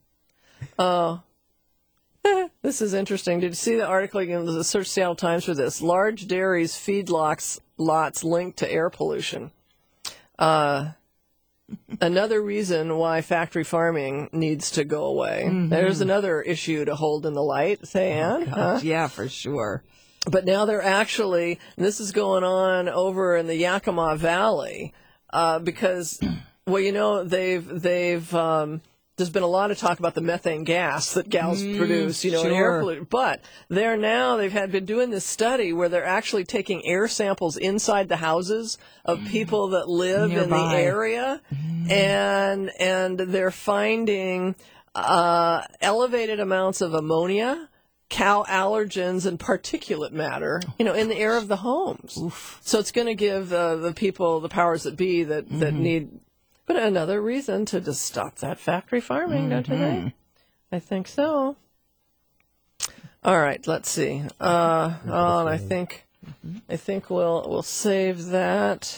Uh, this is interesting. Did you see the article? You know, search Seattle Times for this. Large dairies feedlots lots linked to air pollution. Uh, another reason why factory farming needs to go away. Mm-hmm. There's another issue to hold in the light, say, Anne. Oh, huh? Yeah, for sure. But now they're actually, and this is going on over in the Yakima Valley, uh, because, well, you know, they've, they've, um, there's been a lot of talk about the methane gas that gals mm, produce, you know, sure. in air pollution. But they're now, they've had been doing this study where they're actually taking air samples inside the houses of people that live Nearby. in the area, mm. and and they're finding uh, elevated amounts of ammonia, cow allergens, and particulate matter, you know, in the air of the homes. Oof. So it's going to give uh, the people, the powers that be, that, mm-hmm. that need... But another reason to just stop that factory farming, mm-hmm. don't you think? I think so. All right, let's see. Uh, oh, and I think I think we'll we'll save that,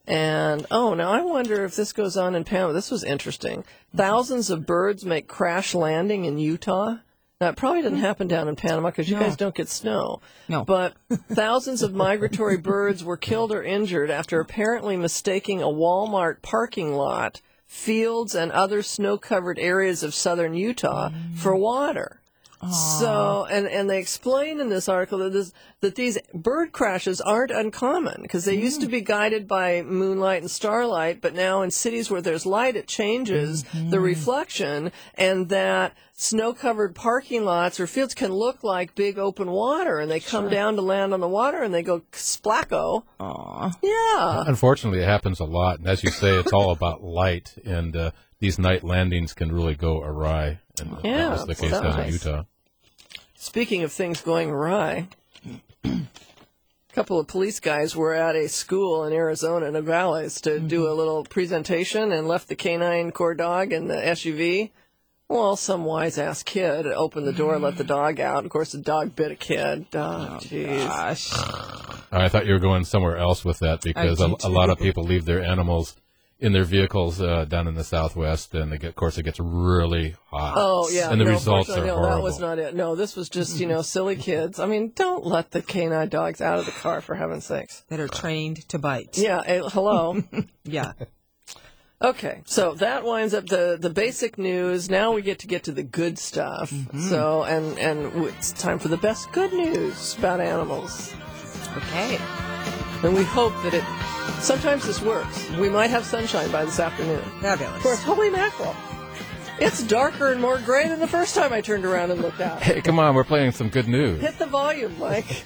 And, oh, now I wonder if this goes on in Panama. This was interesting. Thousands of birds make crash landing in Utah. Now, it probably didn't happen down in Panama because you No. guys don't get snow. No. But thousands of migratory birds were killed or injured after apparently mistaking a Walmart parking lot, fields, and other snow-covered areas of southern Utah for water. So, and, and they explain in this article that this, that these bird crashes aren't uncommon because they used to be guided by moonlight and starlight, but now in cities where there's light, it changes the reflection, and that snow-covered parking lots or fields can look like big open water, and they come down to land on the water, and they go splacko. Aw. Yeah. Unfortunately, it happens a lot. And as you say, it's all about light. And uh, these night landings can really go awry. And Yeah, that was the case so down in nice. Utah. Speaking of things going awry, a couple of police guys were at a school in Arizona, Nogales, to do a little presentation and left the canine corps dog in the S U V. Well, some wise-ass kid opened the door, let the dog out. Of course, the dog bit a kid. Oh, jeez. Gosh. I thought you were going somewhere else with that because I a, do a lot of people leave their animals in their vehicles uh, down in the Southwest, and they get, of course, it gets really hot. Oh, yeah. And the no, results are unfortunately, no, horrible. that was not it. No, this was just, you know, silly kids. I mean, don't let the canine dogs out of the car, for heaven's sakes. That are trained to bite. Yeah, eh, hello. Yeah. Okay, so that winds up the, the basic news. Now we get to get to the good stuff. So, and, and it's time for the best good news about animals. Okay. And we hope that it, sometimes this works. We might have sunshine by this afternoon. Fabulous. Of course, holy mackerel. It's darker and more gray than the first time I turned around and looked out. Hey, come on, we're playing some good news. Hit the volume, Mike.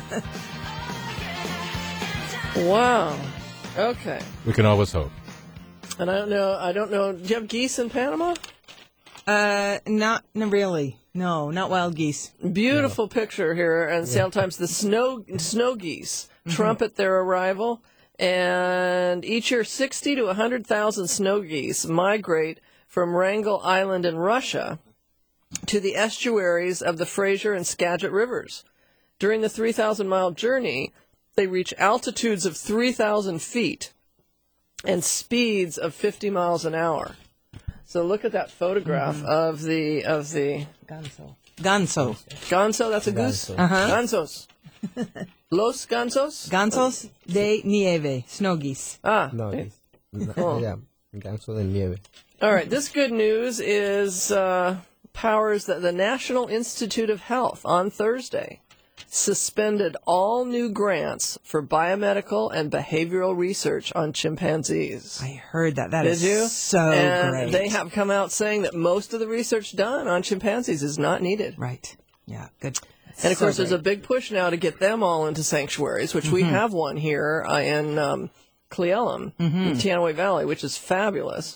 Wow. Okay. We can always hope. And I don't know, I don't know, do you have geese in Panama? Uh, not, not really. No, not wild geese. Beautiful picture here, and Seattle Times. The snow snow geese trumpet their arrival, and each year sixty to a hundred thousand snow geese migrate from Wrangel Island in Russia to the estuaries of the Fraser and Skagit rivers. During the three thousand mile journey, they reach altitudes of three thousand feet and speeds of fifty miles an hour. So look at that photograph Mm-hmm. of the of the Ganso. Ganso. Ganso. That's a goose. Ganso. Uh-huh. Gansos. Los gansos. Gansos de nieve. Snow geese. Ah. No, eh. it's, no, Cool. yeah, ganso de nieve. All right. This good news is uh, powers that the National Institute of Health on Thursday suspended all new grants for biomedical and behavioral research on chimpanzees. I heard that. That Did is you? so and great. they have come out saying that most of the research done on chimpanzees is not needed. Right. Yeah, good. And of So course, there's a great. big push now to get them all into sanctuaries, which we have one here uh, in um, Cle Elum, in Teanaway Valley, which is fabulous.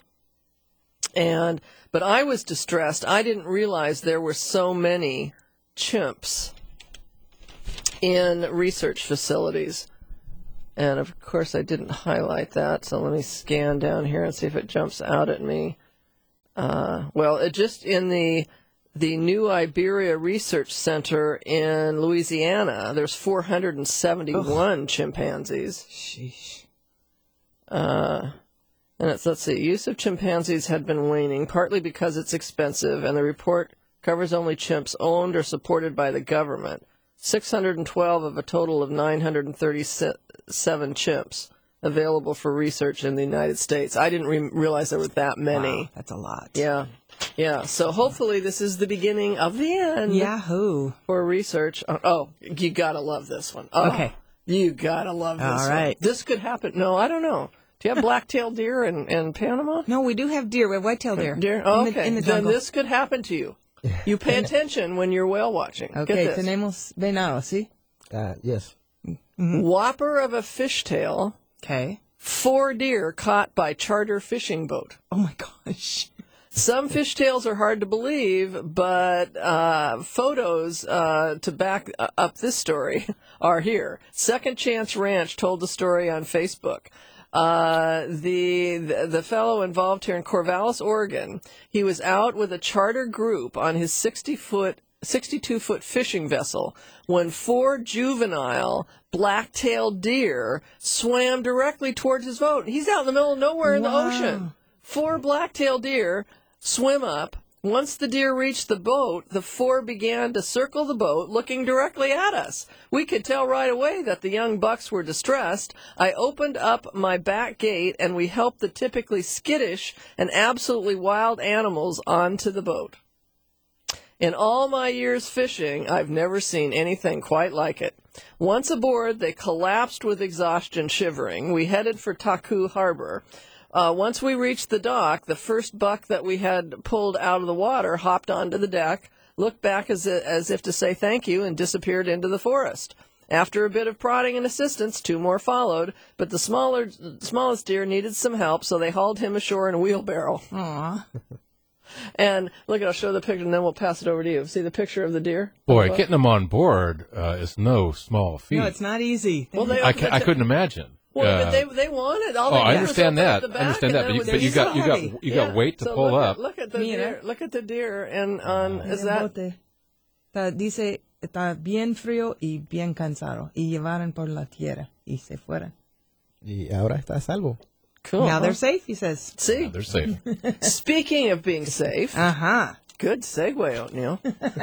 And but I was distressed. I didn't realize there were so many chimps in research facilities. And of course, I didn't highlight that. So let me scan down here and see if it jumps out at me. Uh, well, it just in the the New Iberia Research Center in Louisiana, there's four hundred seventy-one chimpanzees. Sheesh. Uh, and it's, let's see, use of chimpanzees had been waning, partly because it's expensive, and the report covers only chimps owned or supported by the government. six hundred twelve of a total of nine hundred thirty-seven chimps available for research in the United States. I didn't re- realize there were that many. Wow, that's a lot. Yeah. Yeah. So hopefully this is the beginning of the end Yahoo. for for research. Oh, oh, you gotta love this one. Oh, Okay. You gotta love this All one. right. This could happen. No, I don't know. Do you have black-tailed deer in, in Panama? No, we do have deer. We have white-tailed deer. Deer? In Oh, the- okay. in the then jungle. this could happen to you. You pay attention when you're whale watching. Okay, Get this. tenemos venado, ¿sí? Uh, yes. Whopper of a fishtail, Okay. four deer caught by charter fishing boat. Oh, my gosh. Some fishtails are hard to believe, but uh, photos uh, to back uh, up this story are here. Second Chance Ranch told the story on Facebook. Uh, the, the the fellow involved here in Corvallis, Oregon, he was out with a charter group on his sixty-foot sixty-two foot fishing vessel when four juvenile black-tailed deer swam directly towards his boat. He's out in the middle of nowhere in Wow. the ocean. Four black-tailed deer swim up. Once the deer reached the boat, the four began to circle the boat, looking directly at us. We could tell right away that the young bucks were distressed. I opened up my back gate, and we helped the typically skittish and absolutely wild animals onto the boat. In all my years fishing, I've never seen anything quite like it. Once aboard, they collapsed with exhaustion, shivering. We headed for Taku Harbor. Uh, once we reached the dock, the first buck that we had pulled out of the water hopped onto the deck, looked back as, as if to say thank you, and disappeared into the forest. After a bit of prodding and assistance, two more followed, but the smaller, smallest deer needed some help, so they hauled him ashore in a wheelbarrow. Aw. And look, I'll show the picture, and then we'll pass it over to you. See the picture of the deer? Boy, getting them on board uh, is no small feat. No, it's not easy. Well, they, I, ca- I couldn't imagine. Well, Uh, but they they wanted. All oh, they I did was understand open up that. the I understand back, that, and but then you, it but was you got you got heavy. you Yeah, got weight to so pull look up. At, look at the Mira. deer. Look at the deer, and on is that Está, dice, está bien frío y bien cansado. Y llevaron por la tierra y se fueron. Y ahora está a salvo. cool? Now huh? they're safe, he says. See, Yeah, they're safe. speaking of being safe, Uh-huh. good segue, O'Neill.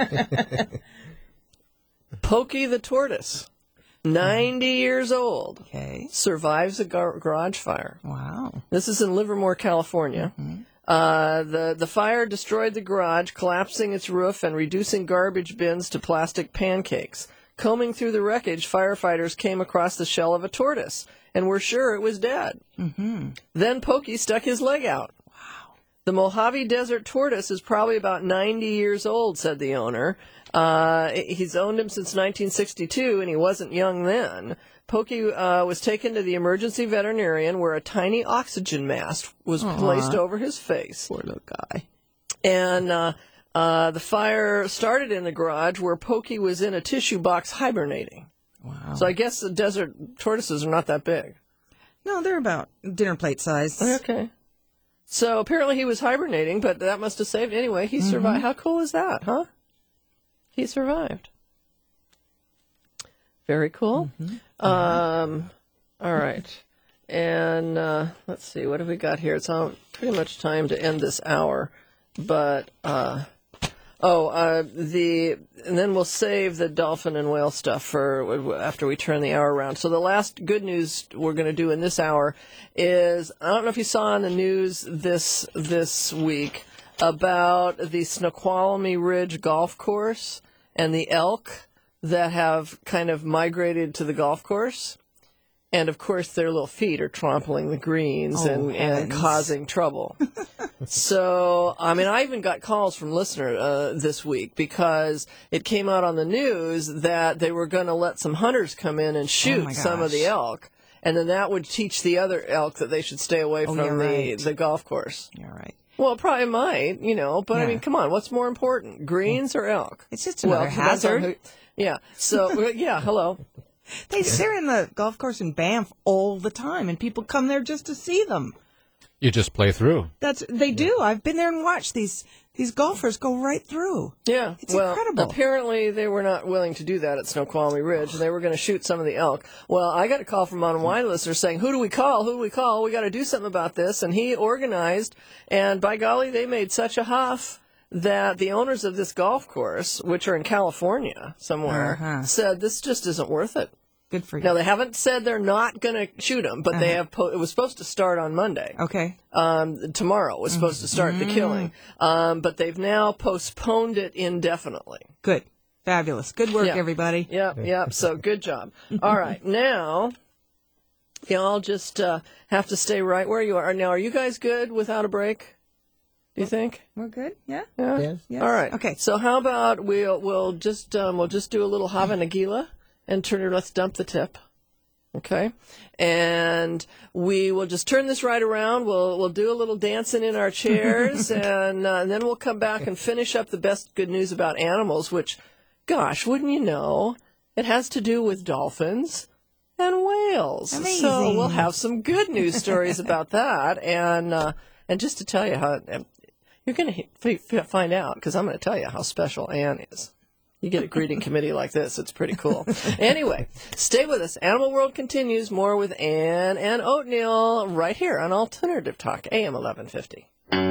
Pokey the tortoise, ninety years old, Okay. survives a gar- garage fire. Wow. This is in Livermore, California. Uh, the, the fire destroyed the garage, collapsing its roof and reducing garbage bins to plastic pancakes. Combing through the wreckage, firefighters came across the shell of a tortoise and were sure it was dead. Mm-hmm. Then Pokey stuck his leg out. Wow. The Mojave Desert tortoise is probably about ninety years old, said the owner. Uh, he's owned him since nineteen sixty-two, and he wasn't young then. Pokey uh, was taken to the emergency veterinarian, where a tiny oxygen mask was placed over his face. Poor little guy. And uh, uh, the fire started in the garage, where Pokey was in a tissue box hibernating. Wow. So I guess the desert tortoises are not that big. No, they're about dinner plate size. Okay. So apparently he was hibernating, but that must have saved. Anyway, he survived. How cool is that, huh? He survived. Very cool. Um, all right. And uh, let's see, what have we got here? It's all, pretty much time to end this hour. But, uh, oh, uh, the, and then we'll save the dolphin and whale stuff for after we turn the hour around. So the last good news we're going to do in this hour is, I don't know if you saw on the news this this week about the Snoqualmie Ridge golf course and the elk that have kind of migrated to the golf course. And, of course, their little feet are trampling the greens Oh, and, and heavens. causing trouble. So, I mean, I even got calls from listeners uh, this week because it came out on the news that they were going to let some hunters come in and shoot my some of the gosh. elk. And then that would teach the other elk that they should stay away Oh, from you're the, right. the golf course. You're right. Well, it probably might, you know, but I Yeah. mean, come on, what's more important, greens or elk? It's just another Well, depends on hazard. who- yeah. So, yeah, hello. They, they're in the golf course in Banff all the time, and people come there just to see them. You just play through. That's they do. I've been there and watched these these golfers go right through. Yeah, It's well, incredible. apparently they were not willing to do that at Snoqualmie Ridge, and they were going to shoot some of the elk. Well, I got a call from on wine listeners saying, "Who do we call? Who do we call? We got to do something about this." And he organized, and by golly, they made such a huff that the owners of this golf course, which are in California somewhere, Uh-huh. said this just isn't worth it. Good for you. Now they haven't said they're not going to shoot them, but Uh-huh. they have. Po- it was supposed to start on Monday. Okay. Um, tomorrow was supposed to start the killing, um, but they've now postponed it indefinitely. Good. Fabulous. Good work, Yeah. everybody. Yep, yep. So good job. All right, now y'all just uh, have to stay right where you are. Now, are you guys good without a break? Do you think? We're good. Yeah. Yeah. Yes. Yes. All right. Okay. So how about we'll we'll just um, we'll just do a little Hava Nagila and turn it. Let's dump the tip. Okay, and we will just turn this right around. We'll we'll do a little dancing in our chairs, and, uh, and then we'll come back and finish up the best good news about animals. Which, gosh, wouldn't you know, it has to do with dolphins and whales. So Amazing. we'll have some good news stories about that, and uh, and just to tell you how you're going to find out, because I'm going to tell you how special Anne is. You get a greeting committee like this. It's pretty cool. Anyway, stay with us. Animal World continues. More with Ann and Oatmeal right here on Alternative Talk, A M eleven fifty.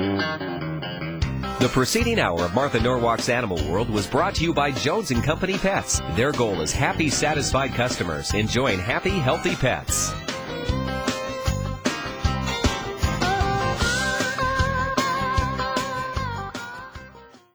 The preceding hour of Martha Norwalk's Animal World was brought to you by Jones and Company Pets. Their goal is happy, satisfied customers enjoying happy, healthy pets.